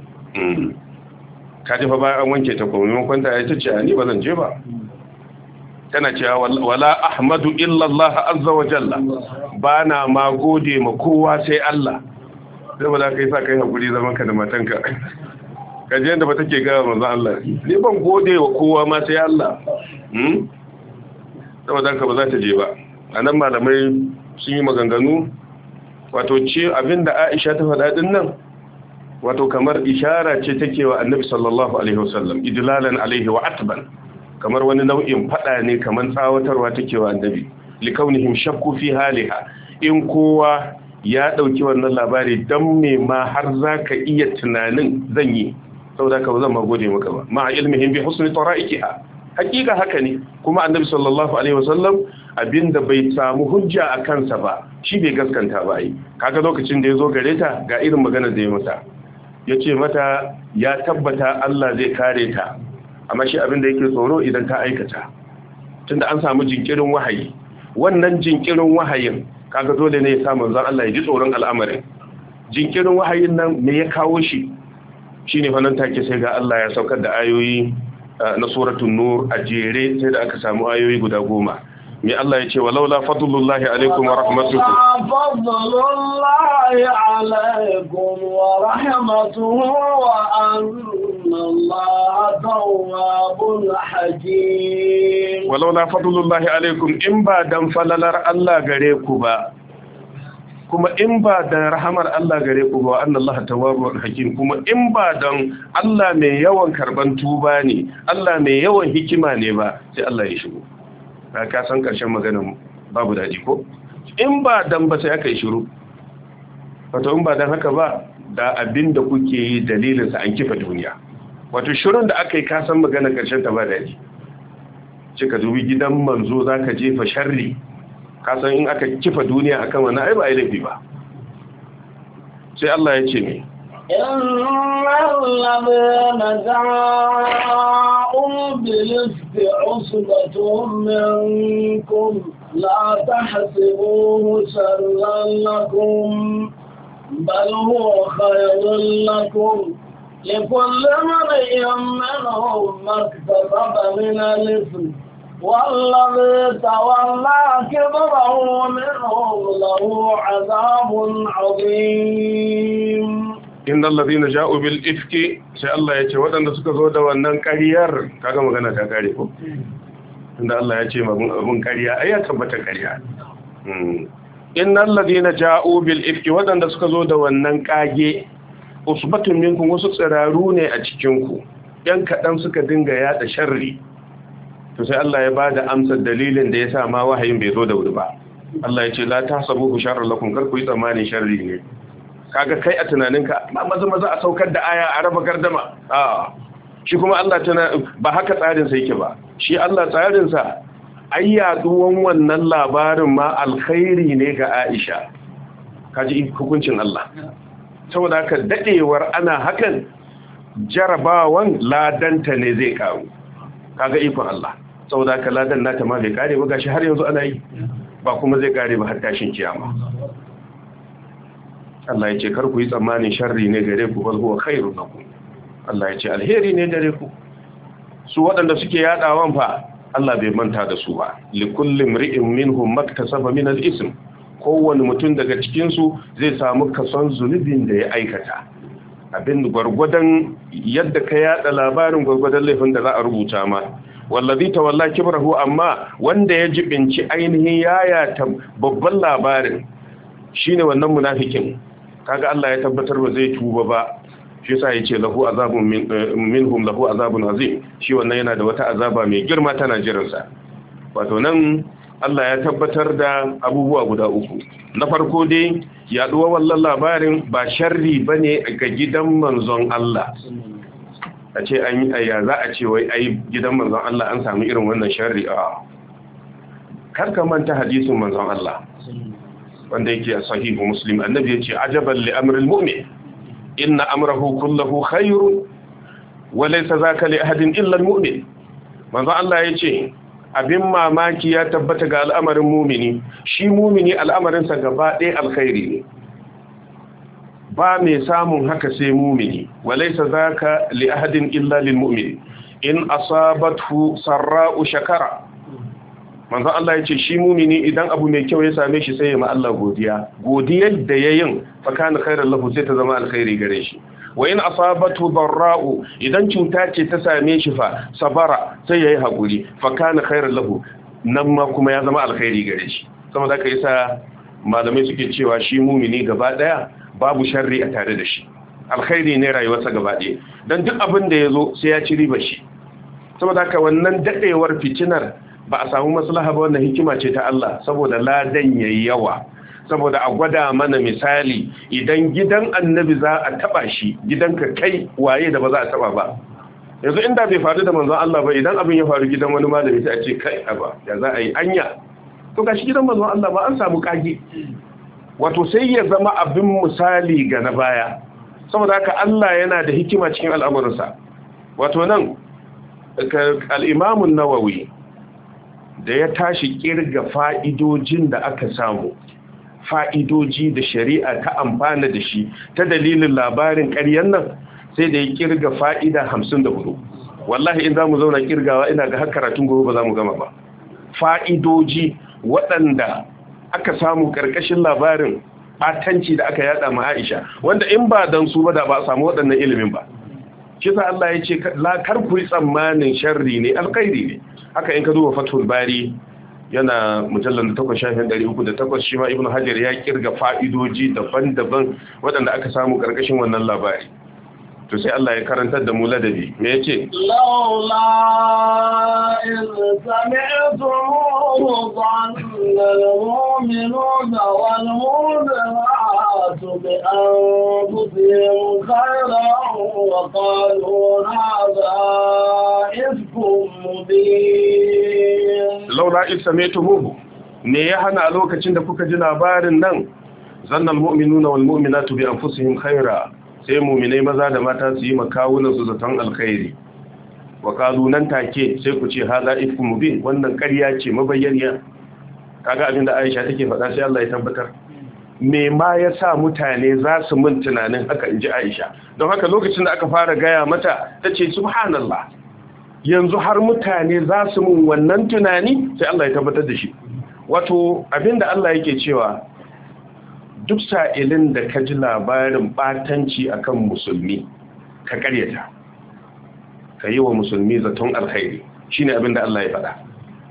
Ka ji fa bayan an wanke ta kuma maimakon ta ta ce ni ba zan je ba. Tana cewa wala ahmadu illa Allah azza wa jalla, ba na ma gode ma kowa sai Allah. Sai ba za ka yi sa kai hakuri zaman ka da matanka. Kaji yadda ba take gawa manzo Allah, ni ban gode wa kowa ma sai Allah. Saboda ka ba za ta je ba. Anan malamai sun yi maganganu, wato ce abinda Aisha ta faɗa din nan, wato kamar ishara ce take wa Annabi sallallahu alaihi wasallam, idlalan alaihi wa atban, kamar wani nau'in faɗa ne, kamar tsawatarwa take wa Annabi, likaunihim shakku fi haliha. In kowa ya ɗauki wannan labari, dan me ma har zaka iya tunanin zan yi, saboda ka ba zan ma gode maka ba, ma ilmihim bi husni tara'ikiha. Hakika haka ne, kuma Annabi sallallahu alaihi wasallam abinda bai samu hujja a kansa ba shi bai gaskanta ba ai. Kaga lokacin da ya zo gare ta ga irin maganar da ya mata, ya ce mata ya tabbata Allah zai kare ta, amma shi abinda yake tsoro idan ta aikata, tunda an samu jinkirin wahayi. Wannan jinkirin wahayin kaga dole ne ya sa manzon Allah ya ji tsoron al'amarin. Jinkirin wahayin nan me ya kawo shi? Shine fa nan take sai ga Allah ya saukar da ayoyi na suratul nur a jere, sai da aka samu ayoyi guda 10. Me Allah ya ce walaula fadlullahi alaikum wa rahmatuhu, fadlullahi alaikum wa rahmatuhu wa anna Allaha tawwabun hakim. Walaula fadlullahi alaikum, in ba dan falalar Allah gare ku ba, kuma in ba da rahamar Allah gare ku ba, anna Allaha tawwabun hakim, kuma in ba dan Allah mai yawan karban tuba ne, Allah mai yawan hikima ne ba, sai Allah ya shigo. Ka san ƙarshen maganin babu daji ko? In ba dan ba sai aka yi shiru. Wato in ba dan haka ba, da abin da kuke yi dalilinsa an kifa duniya. Wato shirin da aka yi kasan maganar ƙarshen ta ba daji. Cika dubi gidan manzo za ka jefa sharri, kasan in aka kifa duniya akan wani ai ba a yi laifi ba. Sai Allah ya ce ne, إن الذين جاءوا بالإفك عصبة منكم لا تحسبوه شرا لكم بل هو خير لكم لكل امرئ منهم ما اكتسب من الإثم والذي تولى كبره منهم له عذاب عظيم. innal ladhina ja'u bil ifki, sai Allah ya ce waɗanda suka zo da wannan ƙaryar, kaga magana ta kare ko, inda Allah ya ce abun ƙarya ai ya tabbata ƙarya. Innal ladhina ja'u bil ifki, waɗanda suka zo da wannan ƙage, usbatun minkum, wasu tsiraru ne a cikin ku, yan kaɗan suka dinga yada sharri. To sai Allah ya bada amsar dalilin da yasa ma wahayin bai zo da wuri ba. Allah ya ce la tahsabuhu sharran lakum, kar ku yi tsammanin sharri ne. Kaga kai a tunaninka maza a saukar da aya a raba gardama, shi kuma Allah ba haka tsarinsa yake ba. Shi Allah tsarinsa ai yaduwan wannan labarin ma alkhairi ne ga Aisha. Kaji hukuncin Allah. Saboda haka dadewar ana hakan, jarabawan ladanta ne zai karu. Kaga ikon Allah. Saboda haka ladan nata ma bai kare ba, gashi har yanzu ana yi, ba kuma zai kare ba har tashin kiyama. Allah ya ce kar ku yi tsammanin sharri ne gare ku, bal huwa khairun lakum. Allah ya ce alheri ne gare ku. Su waɗanda suke yadawan fa Allah bai manta da su ba. Li kulli imri'in minhum maktasaba min al-ism. Kowanne mutum daga cikin su zai samu kason zunubin da ya aikata. Abin gwargwadon yadda ka yada labarin gwargwadon laifin da za a rubuta ma. Wallazi tawalla kibrahu, amma wanda ya jibinci ainihin yayata babban labarin shine wannan munafikin. Kaga Allah ya tabbatar ba zai tuba ba, shi yasa yace lahu azabun minhum lahu azabun azim, shi wannan yana da wata azaba mai girma tana jiran sa. Wato nan Allah ya tabbatar da abubuwa guda uku. Na farko dai yaduwa wallan labarin ba sharri bane ga gidan manzon Allah. A ce an yi aya za a ce wai ai gidan manzon Allah an samu irin wannan sharri a karka manta hadisin manzon Allah wanda yake a sahihu Muslim, annabi yace ajaban li amril mu'min inna amrahu kulluhu khairun wa laysa zaka li ahadin illa al mu'min. Manzon Allah yace abin mamaki ya tabbata ga al'amarin mumini, shi mumini al'amarinsa gaba ɗaya alkhairi ne, ba mai samun haka sai mumini, walaisa zaka li ahadin illa lil mu'min in asabathu sarra'u shakara. Manzo Allah yace shi mumini idan abu mai kyau ya same shi sai ya ma Allah godiyar da yayin fa kana khairan lahu, sai ta zama alkhairi gare shi. Wa in asabatu darra'u idan cuta ce ta same shi fa sabara sai yayi hakuri fa kana khairan lahu, nan ma kuma ya zama alkhairi gare shi. Saboda haka yasa malamai suke cewa shi mumini gaba daya babu sharri a tare da shi, alkhairi ne rayuwarsa gaba daya, dan duk abin da yazo sai ya ci riba shi. Saboda haka wannan dadewar fitinar ba a samu maslaha ba, wannan hikima ce ta Allah saboda ladan yayi yawa, saboda a gwada mana misali idan gidan annabi za a taba shi, gidanka kai waye da ba za a taba ba. Yanzu inda bai faru da manzon Allah ba, idan abin ya faru gidan wani malami sai a ce kai aba ya za a yi anya, to gashi gidan manzon Allah ba an samu kage, wato sai ya zama abin misali ga na baya. Saboda haka Allah yana da hikima cikin al'amuransa. Wato nan al-Imam an-Nawawi da ya tashi kirga fa'idojin da aka samu, fa'idoji da shari'a ta amfana da shi ta dalilin labarin ƙaryan nan, sai da ya kirga fa'ida 54. Wallahi in za mu zauna kirgawa ina ga har karatun gobe ba za mu gama ba. Fa'idoji waɗanda aka samu ƙarƙashin labarin ɓatanci da aka yada ma Aisha, wanda in ba don su ba da ba a samu waɗannan ilimin ba. Shi sa Allah ya ce kar ku yi tsammanin sharri ne, alkhairi ne. Haka in ka duba Fathul Bari yana mujallar da 8,308, shi ma Ibn Hajar ya kirga fa'idoji daban-daban waɗanda aka samu ƙarƙashin wannan labari. To sai Allah ya karantar da mu ladabi, me yace? Laula in sami'tumuhu dhanna al-mu'minuna wal mu'minatu bi anfusihim khayran wa qalu hadha ifkum mubin. Laula in sami'tumuhu, me ya hana a lokacin da kuka ji labarin nan, zanna al-mu'minuna wal mu'minatu bi anfusihim khayran, sai muminai maza da mata su yi makawunan su zaton alkhairi, wa kazu nan take sai ku ce haza ifkum mubin, wannan ƙarya ce mabayyaniya. Kaga abin da Aisha take faɗa sai Allah ya tabbatar. Me ma yasa mutane za su mun tunanin haka, inji Aisha. Don haka lokacin da aka fara gaya mata tace subhanallah, yanzu har mutane za su mun wannan tunani, sai Allah ya tabbatar da shi. Wato abinda Allah yake cewa duk sa'ilin da ka ji labarin ɓatanci akan musulmi ka ƙaryata, ka yi wa musulmi zaton alkhairi, shi ne abin da Allah ya faɗa.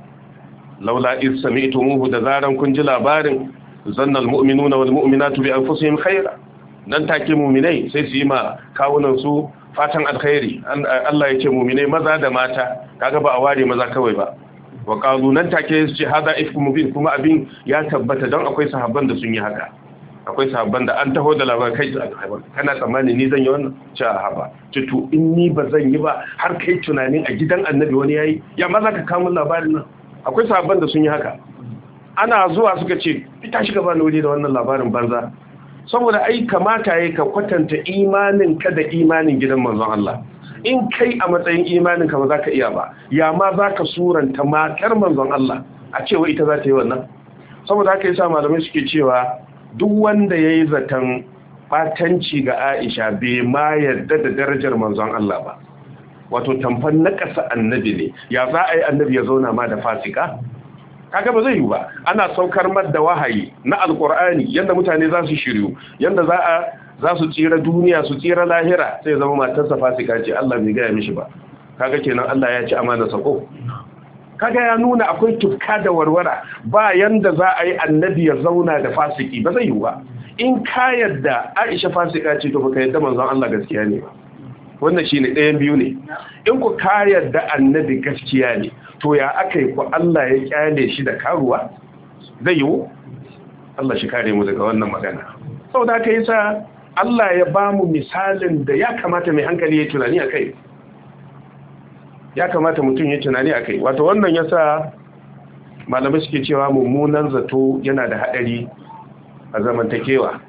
Laula iz sami'tumuhu, da zaran kun ji labarin, zannal mu'minuna wal mu'minatu bi anfusihim khaira, nan take mu'minai sai su yi ma kawunan su fatan alkhairi. Allah ya ce mu'minai maza da mata, kaga ba a ware maza kawai ba. Wa qalu nan take su ce hada ifkum mubin, kuma abin ya tabbata don akwai sahabban da sun yi haka. Akwai sabon da an taho da labarai kai kana tsammani ni zan yi wannan ce a haba to in ni ba zan yi ba har kai tunanin a gidan annabi wani yayi, ya ma za ka kamun labarin nan. Akwai sabon da sun yi haka, ana zuwa suka ce fita shi gaba wuri da wannan labarin banza, saboda ai kamata yayi ka kwatanta imanin ka da imanin gidan manzon Allah. In kai a matsayin imanin ka ba za ka iya ba, ya ma za ka suranta matar manzon Allah a cewa ita za ta yi wannan. Saboda haka yasa malamai suke cewa duk wanda ya yi zaton ɓatanci ga Aisha bai ma yarda da darajar manzon Allah ba, wato tamfan na ƙasa annabi ne. Ya za a yi annabi ya zauna ma da fasika? Kaga ba zai yi ba. Ana saukar mar da wahayi na alƙur'ani yadda mutane za su shiryu, yadda za su tsira duniya su tsira lahira, sai zama matarsa fasika ce, Allah bai gaya mishi ba. Kaga kenan Allah ya ci amana sako. Kaga ya nuna akwai tufka da warwara, ba yanda za a yi annabi ya zauna da fasiki, ba zai yi ba. In ka yadda Aisha fasika ce to baka yadda manzon Allah gaskiya ne ba. Wannan shine ɗayan biyu ne. In ku ka yadda annabi gaskiya ne, to ya akai ku Allah ya kyale shi da karuwa zai yiwu Allah shi kare mu daga wannan magana saboda haka yasa Allah ya ba mu misalin da ya kamata mai hankali ya tunani akai ya kamata mutum ya tunani akai wato wannan yasa malamai suke cewa mummunan zato yana da hadari a zamantakewa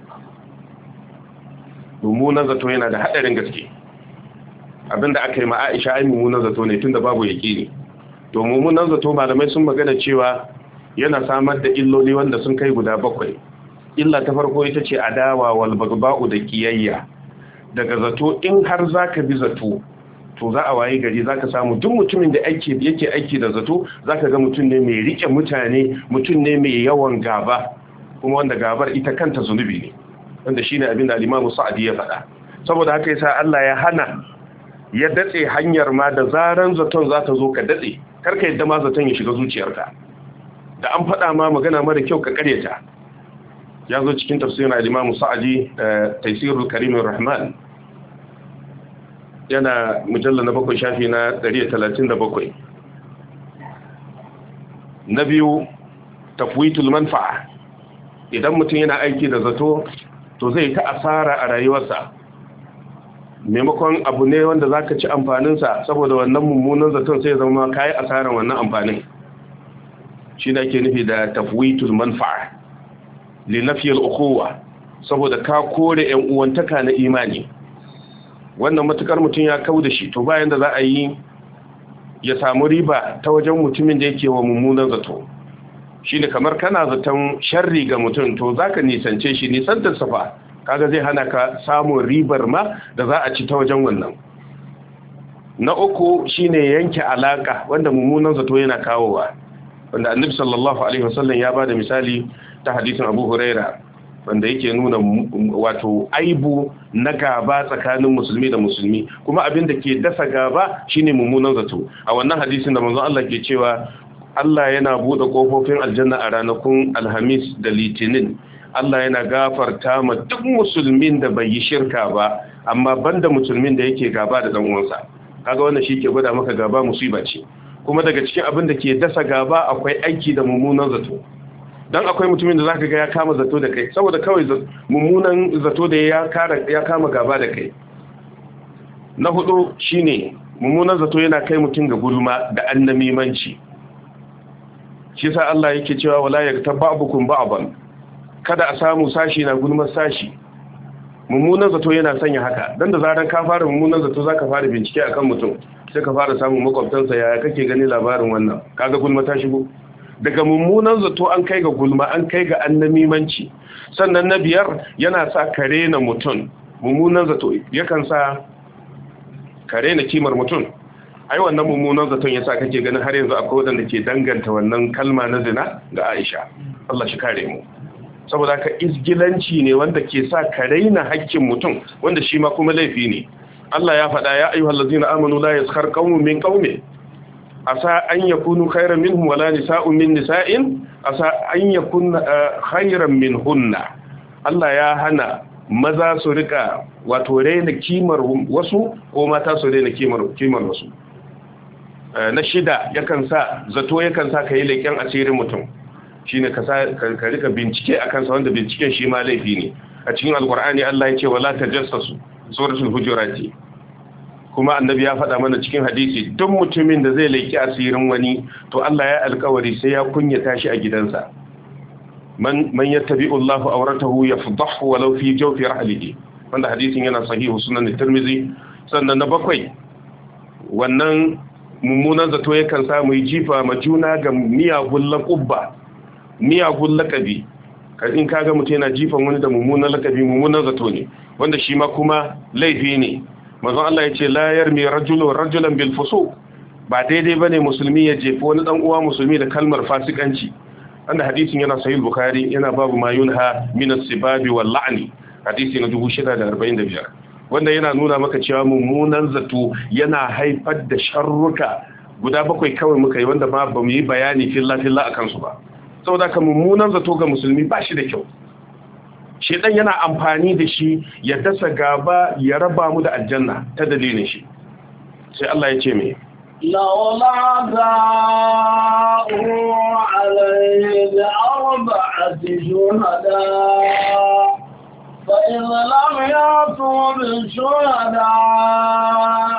mummunan zato yana da hadarin gaske abinda aka yi ma Aisha ai mummunan zato ne tunda babu yaqini to mummunan zato malamai sun magana cewa yana samar da illoli wanda sun kai guda 7 illa ta farko ita ce adawa wal bagba'u da kiyayya daga zato in har zaka bi zato to za a waye gari zaka samu duk mutumin da yake aiki da zato zaka ga mutum ne mai rike mutane mutum ne mai yawan gaba kuma wanda gabar ita kanta zunubi ne wanda shine abin da al-Imam Sa'di ya faɗa saboda haka yasa Allah ya hana ya datse hanyar ma da zaran zaton za ta zo ka datse karka yadda ma zaton ya shiga zuciyarka da an faɗa ma magana mara kyau ka karyata ya zo cikin tafsirin al-Imam Sa'di Taysirul Karimur Rahman yana mujallal na 7 shafi na 137 na biyu tafwitul manfa'a idan mutum yana aiki da zato to zai ta asara a rayuwarsa maimakon abu ne wanda zaka ci amfaninsa saboda wannan mummunan zaton sai zama kai asaran wannan amfanin shi da ke nufi da tafwitul manfa'a li nafyi al-ukhuwa saboda ka kore ƴan uwantaka na imani wannan matukar mutum ya kauda shi to bayan da za a yi ya samu riba ta wajen mutumin da yake wa mummunan zato shine kamar kana zaton sharri ga mutum to zaka nisance shi nisantar safa kaga zai hana ka samun ribar ma da za a ci ta wajen wannan na uku shine yanke alaka wanda mummunan zato yana kawowa wanda annabi sallallahu alaihi wasallam ya bada misali ta hadisin Abu Huraira wanda yake nuna wato aibu na gaba tsakanin musulmi da musulmi kuma abin da ke dasa gaba shine mummunan zato a wannan hadisin da manzon Allah ke cewa Allah yana bude kofofin aljanna a ranakun Alhamis da Litinin Allah yana gafarta ma duk musulmin da bai yi shirka ba amma banda musulmin da yake gaba da dan uwansa kaga wannan shi ke gwada maka gaba musiba ce kuma daga cikin abin da ke dasa gaba akwai aiki da mummunan zato dan akwai mutumin da zaka ga ya kama zato da kai saboda kawai mummunan zato da ya kama gaba da kai na hudu shine mummunan zato yana kai mutum ga gulma da annamimanci shi sa Allah yake cewa wala yaktababukum ba'dan kada a samu sashi na gulmar sashi mummunan zato yana sanya haka dan da zaran ka fara mummunan zato zaka fara bincike akan mutum sai ka fara samun makwabtansa yaya kake gani labarin wannan kaga gulma ta shigo daga mummunan zato an kai ga gulma an kai ga annamimanci sannan na biyar yana sa kare na mutum mummunan zato yakan sa kare na kimar mutum ai wannan mummunan zaton yasa kake ganin har yanzu akwai wanda ke danganta wannan kalma na zina ga Aisha Allah shi kare mu saboda ka isgilanci ne wanda ke sa kare na hakkin mutum wanda shi ma kuma laifi ne Allah ya faɗa ya ayyuhallazina amanu la yaskhar qaumun min qaumin asa an yakunu khayran minhum wala nisa'un min nisa'in asa an yakuna khayran minhunna Allah ya hana maza su rika wato raina kimar wasu ko mata su raina kimar wasu na shida yakan sa zato yakan sa kai leken asirin mutum shine ka rika bincike akan sa wanda binciken shi ma laifi ne a cikin alqur'ani Allah ya ce wala tajassasu suratul hujurat kuma annabi ya faɗa mana cikin hadisi duk mutumin da zai leki asirin wani to Allah ya alƙawari sai ya kunyata shi a gidansa man yattabi'u Allahu awratahu yafdahu walau fi jawfi rahlihi wanda hadisin yana sahihu sunan Tirmidhi sannan na bakwai wannan mummunan zato yakan samu jifa ma juna ga miyagun laqabba miyagun laqabi in kaga mutum yana jifan wani da mummunan laqabi mummunan zato ne wanda shi ma kuma laifi ne manzon Allah ya ce la yarmi rajulan bil fusuq ba daidai bane musulmi ya jefa wani dan uwa musulmi da kalmar fasikanci wanda hadisin yana sahih bukhari yana babu ma yunha min as-sibabi wal la'ni hadisi na 645 wanda yana nuna maka cewa mummunan zato yana haifar da sharruka guda 7 kawai muka yi wanda ba mu yi bayani filla akan su ba saboda ka mummunan zato ga musulmi ba shi da kyau shedan yana amfani da shi ya dasa gaba ya raba mu da aljanna ta dalilin shi sai Allah ya ce me لولا جاءوا عليه ب4 شهداء فإن لم يأتوا بالشهداء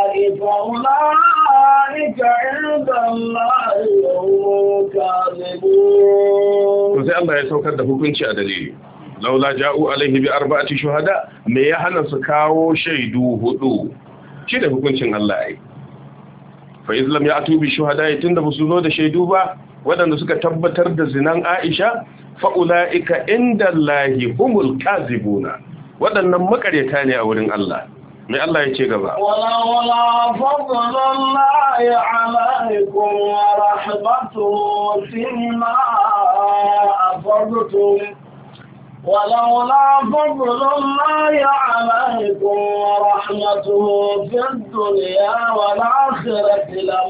فأولئك عند الله هم الكاذبون. sai Allah ya saukar da hukunci a dalili laula ja'u alaihi bi 4 shuhada me ya hana su kawo shaidu 4 shi da hukuncin Allah ai fa islam ya atu bi shuhada tunda ba su zo da shaidu ba waɗanda suka tabbatar da zinan Aisha fa ulaika inda Allahi humul kazibuna waɗannan makaryata ne a wurin Allah mai Allah ya ce gaba wala fadlullahi alaikum wa rahmatuhu fima afadtum ولولا فضل الله عليكم ورحمته في الدنيا والآخرة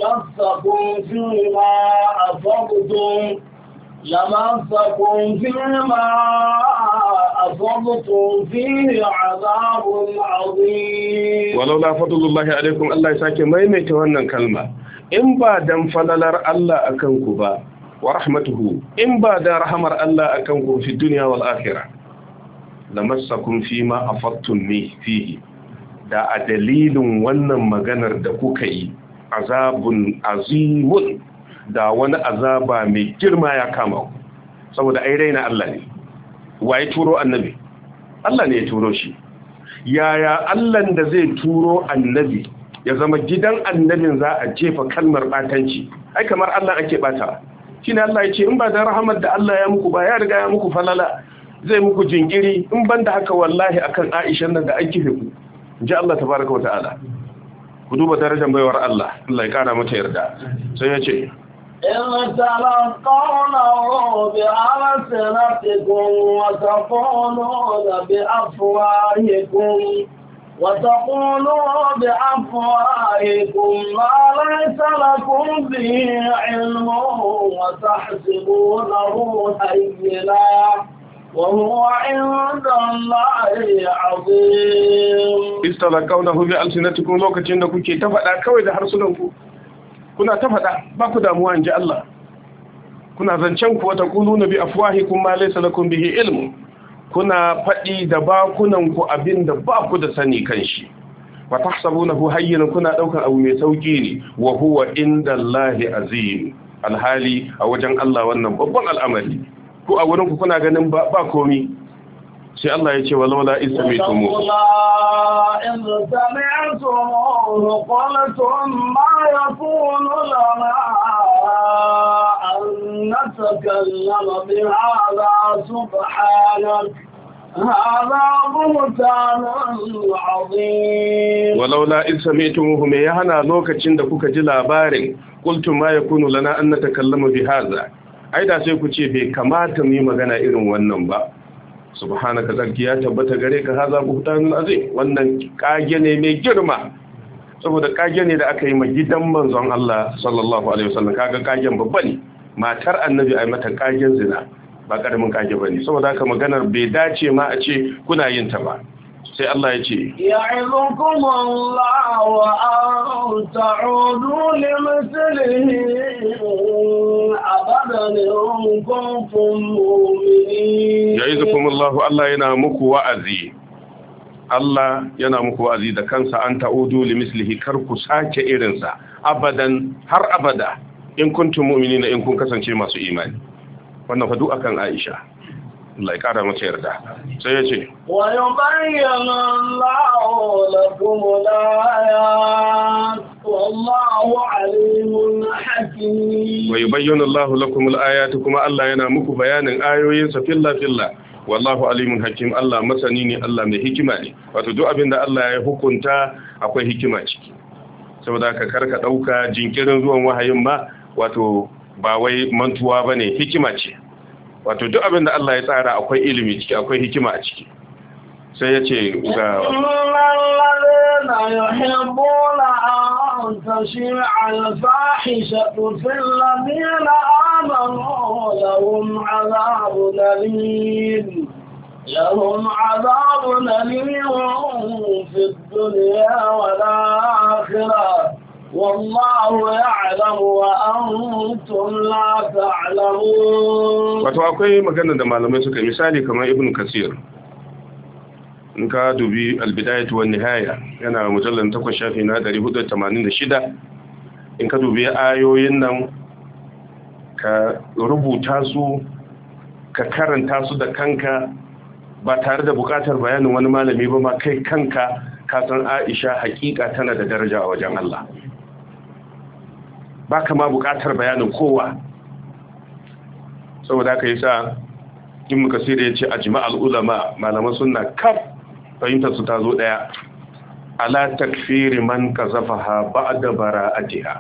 لمسكم أفضتم فيه عذاب عظيم. ولولا فضل الله عليكم الله يساكي ما يميت wannan kalma in ba dan falalar Allah akan ku ba wa rahmatuhu in ba da rahamar Allah akan ku fi dunya wal akhirah lamassakum fima afattum fihi da a dalilin wannan maganar da kuka yi azabun azimun da wani azaba mai girma ya kama ku saboda ai raina Allah ne waye turo annabi Allah ne ya turo shi yaya Allah da zai turo annabi ya zama gidan annabin za a jefa kalmar batanci ai kamar Allah ake bata shine Allah ya ce in ba da rahamar da Allah ya muku ba ya riga ya muku falala zai muku jinkiri in banda haka wallahi akan Aisha nan da ake ku ji Allah tabaraka wa ta'ala ku duba darajar baiwar Allah Allah ya kara mata yarda sai ya ce إن تلقونه بألسنتكم وتقولون بأفواهكم ما ليس لكم به علم وتحسبونه هينا وهو عند الله عظيم. استلقونه بألسنتكم lokacin da kuke ta faɗa kawai da harsunanku kuna ta faɗa ba ku damuwa inji Allah kuna zancen ku wata quluna bi afwahikum ma laysa lakum bihi ilm kuna faɗi da bakunan ku abinda ba ku da sani kanshi wa tahsabunahu hayyinan kuna daukar abu mai sauki ne wa huwa indallahi azim alhali a wajen Allah wannan babban al'amari ku a wurin ku kuna ganin ba komi sai Allah ya ce walawala ismitumu إذ سمعتموه قلتم ما يكون لنا أن نتكلم بهذا سبحانك هذا بهتان عظيم. ولولا إذ سمعتموه me ya hana lokacin da kuka ji labarin qultum ma yakunu lana an natakallama bihadha ai da sai ku ce bai kamata mu yi magana irin wannan ba subhanaka zarki ya tabbata gare ka haza buhtanun azim wannan kage ne mai girma saboda kage ne da aka yi ma gidan manzon Allah sallallahu alaihi wasallam kaga kagen babba ne matar annabi ai mata kagen zina ba karamin kage bane saboda haka maganar bai dace ma a ce kuna yin ta ba sai Allah ya ce ya'idukum Allah wa an ta'udu limithlihi abadan in kuntum mu'minin. Ya'idukum Allah yana muku wa'azi Allah yana muku wa'azi da kansa an ta'udu limithlihi kar ku sake irinsa abadan har abada in kuntum mu'minina in kun kasance masu imani wannan fa duk akan Aisha Allah ya kara mata yarda sai ya ce wa yubayyinu Allahu lakum al-ayat wallahu alimun hakim wa yubayyinu Allahu lakum al-ayat kuma Allah yana muku bayanin ayoyin sa filla wallahu alimun hakim Allah masani ne Allah mai hikima ne wato duk abin da Allah ya hukunta akwai hikima ciki saboda ka karka dauka jinkirin zuwan wahayin ma wato ba wai mantuwa bane hikima ce wato duk abin da Allah ya tsara akwai ilimi ciki akwai hikima a ciki sai ya ce ga alladhina yuhibbuna an tashi'a al-fahishatu fil ladina amanu lahum 'adhabun alim fid dunya wal akhirah والله يعلم وأنتم لا تعلمون. wato akwai magana da malamai suka misali kamar Ibn Kasir, in ka dubi al-Bidayah wa Nihaya yana mujallal 8 shafi na 486, in ka dubi ayoyin nan ka rubuta su ka karanta su da kanka ba tare da bukatar bayanin wani malami ba ma kai kanka ka san Aisha hakika tana da daraja a wajen Allah, ba ka ma bukatar bayanin kowa. saboda haka yasa Ibn Kasir ya ce ajma'al ulama, malaman sunna kaf fahimtar su ta zo daya ala takfiri man kazafaha ba'da bara'atiha,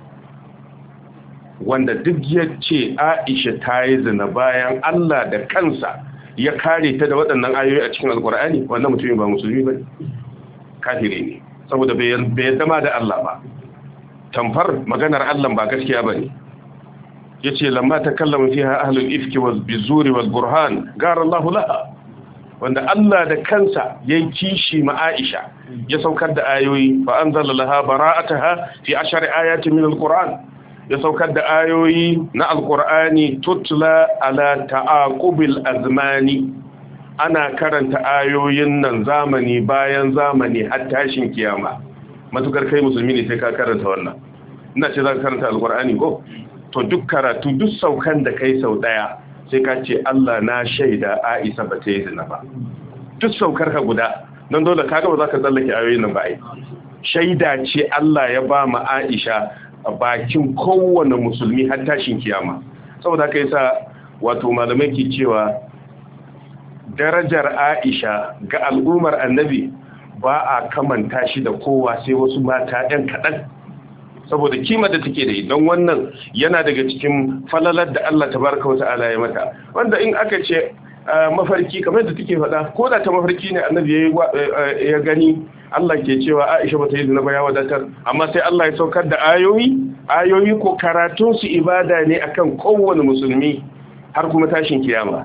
wanda duk ya ce Aisha ta yi zina bayan Allah da kansa ya kare ta da waɗannan ayoyi a cikin alkur'ani, wannan mutumin ba musulmi ba, kafiri ne, saboda bai yadda ma da Allah ba, tamfar maganar Allah ba gaskiya ba ne. ya ce lamma ta kallama fiha ahlul ifki wal bizuri wal burhan gara Allah laha, wanda Allah da kansa ya yi kishi ma Aisha ya saukar da ayoyi fa anzala laha bara'ataha fi 10 ayatin min alquran, ya saukar da ayoyi na alkur'ani tutla ala ta'aqubil azmani, ana karanta ayoyin nan zamani bayan zamani har tashin kiyama. matukar kai musulmi ne sai ka karanta wannan. ina ce za ka karanta alkur'ani ko to duk karatu duk saukan da kai sau daya sai ka ce Allah na shaida Aisha ba ta yi zina ba, duk saukar ka guda nan dole kaga ba za ka tsallake ayoyin nan ba ai shaida ce Allah ya ba ma Aisha a bakin kowane musulmi har tashin kiyama. saboda haka yasa wato malamai ke cewa darajar Aisha ga al'ummar annabi ba a kamanta shi da kowa sai wasu mata ɗan kaɗan, saboda kima da take da don wannan yana daga cikin falalar da Allah tabaraka wa ta'ala ya mata, wanda in aka ce mafarki kamar da take faɗa, ko da ta mafarki ne annabi ya gani Allah ke cewa Aisha bata yi zina ba ya wadatar, amma sai Allah ya saukar da ayoyi ko karatun su ibada ne akan kowane musulmi har kuma tashin kiyama.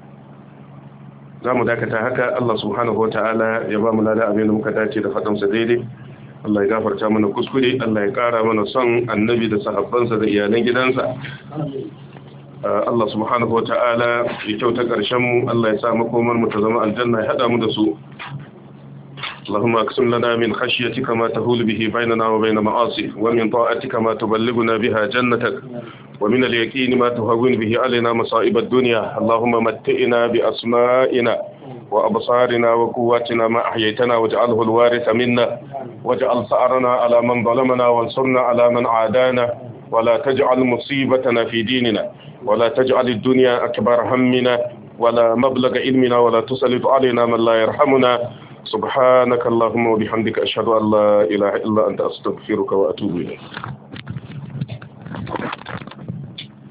zamu dakata haka. Allah subhanahu wataala ya ba mu lada abin da muka dace da fadan sa daidai. Allah ya gafarta mana kuskure, Allah ya kara mana son annabi da sahabbansa da iyalan gidansa. Allah subhanahu wataala ya kyauta karshen mu, Allah ya sa makomar mu ta zama aljanna, ya hada mu da su. اللهم اقسم لنا من خشيتك ما تهول به بيننا وبين معاصيك، ومن طاعتك ما تبلغنا بها جنتك، ومن اليقين ما تهون به علينا مصائب الدنيا. اللهم متئنا بأسمائنا وأبصارنا وقواتنا ما أحييتنا، واجعله الوارث منا، واجعل ثأرنا على من ظلمنا، وانصرنا على من عادانا، ولا تجعل مصيبتنا في ديننا، ولا تجعل الدنيا أكبر همنا ولا مبلغ علمنا، ولا تسلط علينا من لا يرحمنا. سبحانك اللهم وبحمدك أشهد أن لا إله إلا أنت أستغفرك وأتوب إليك.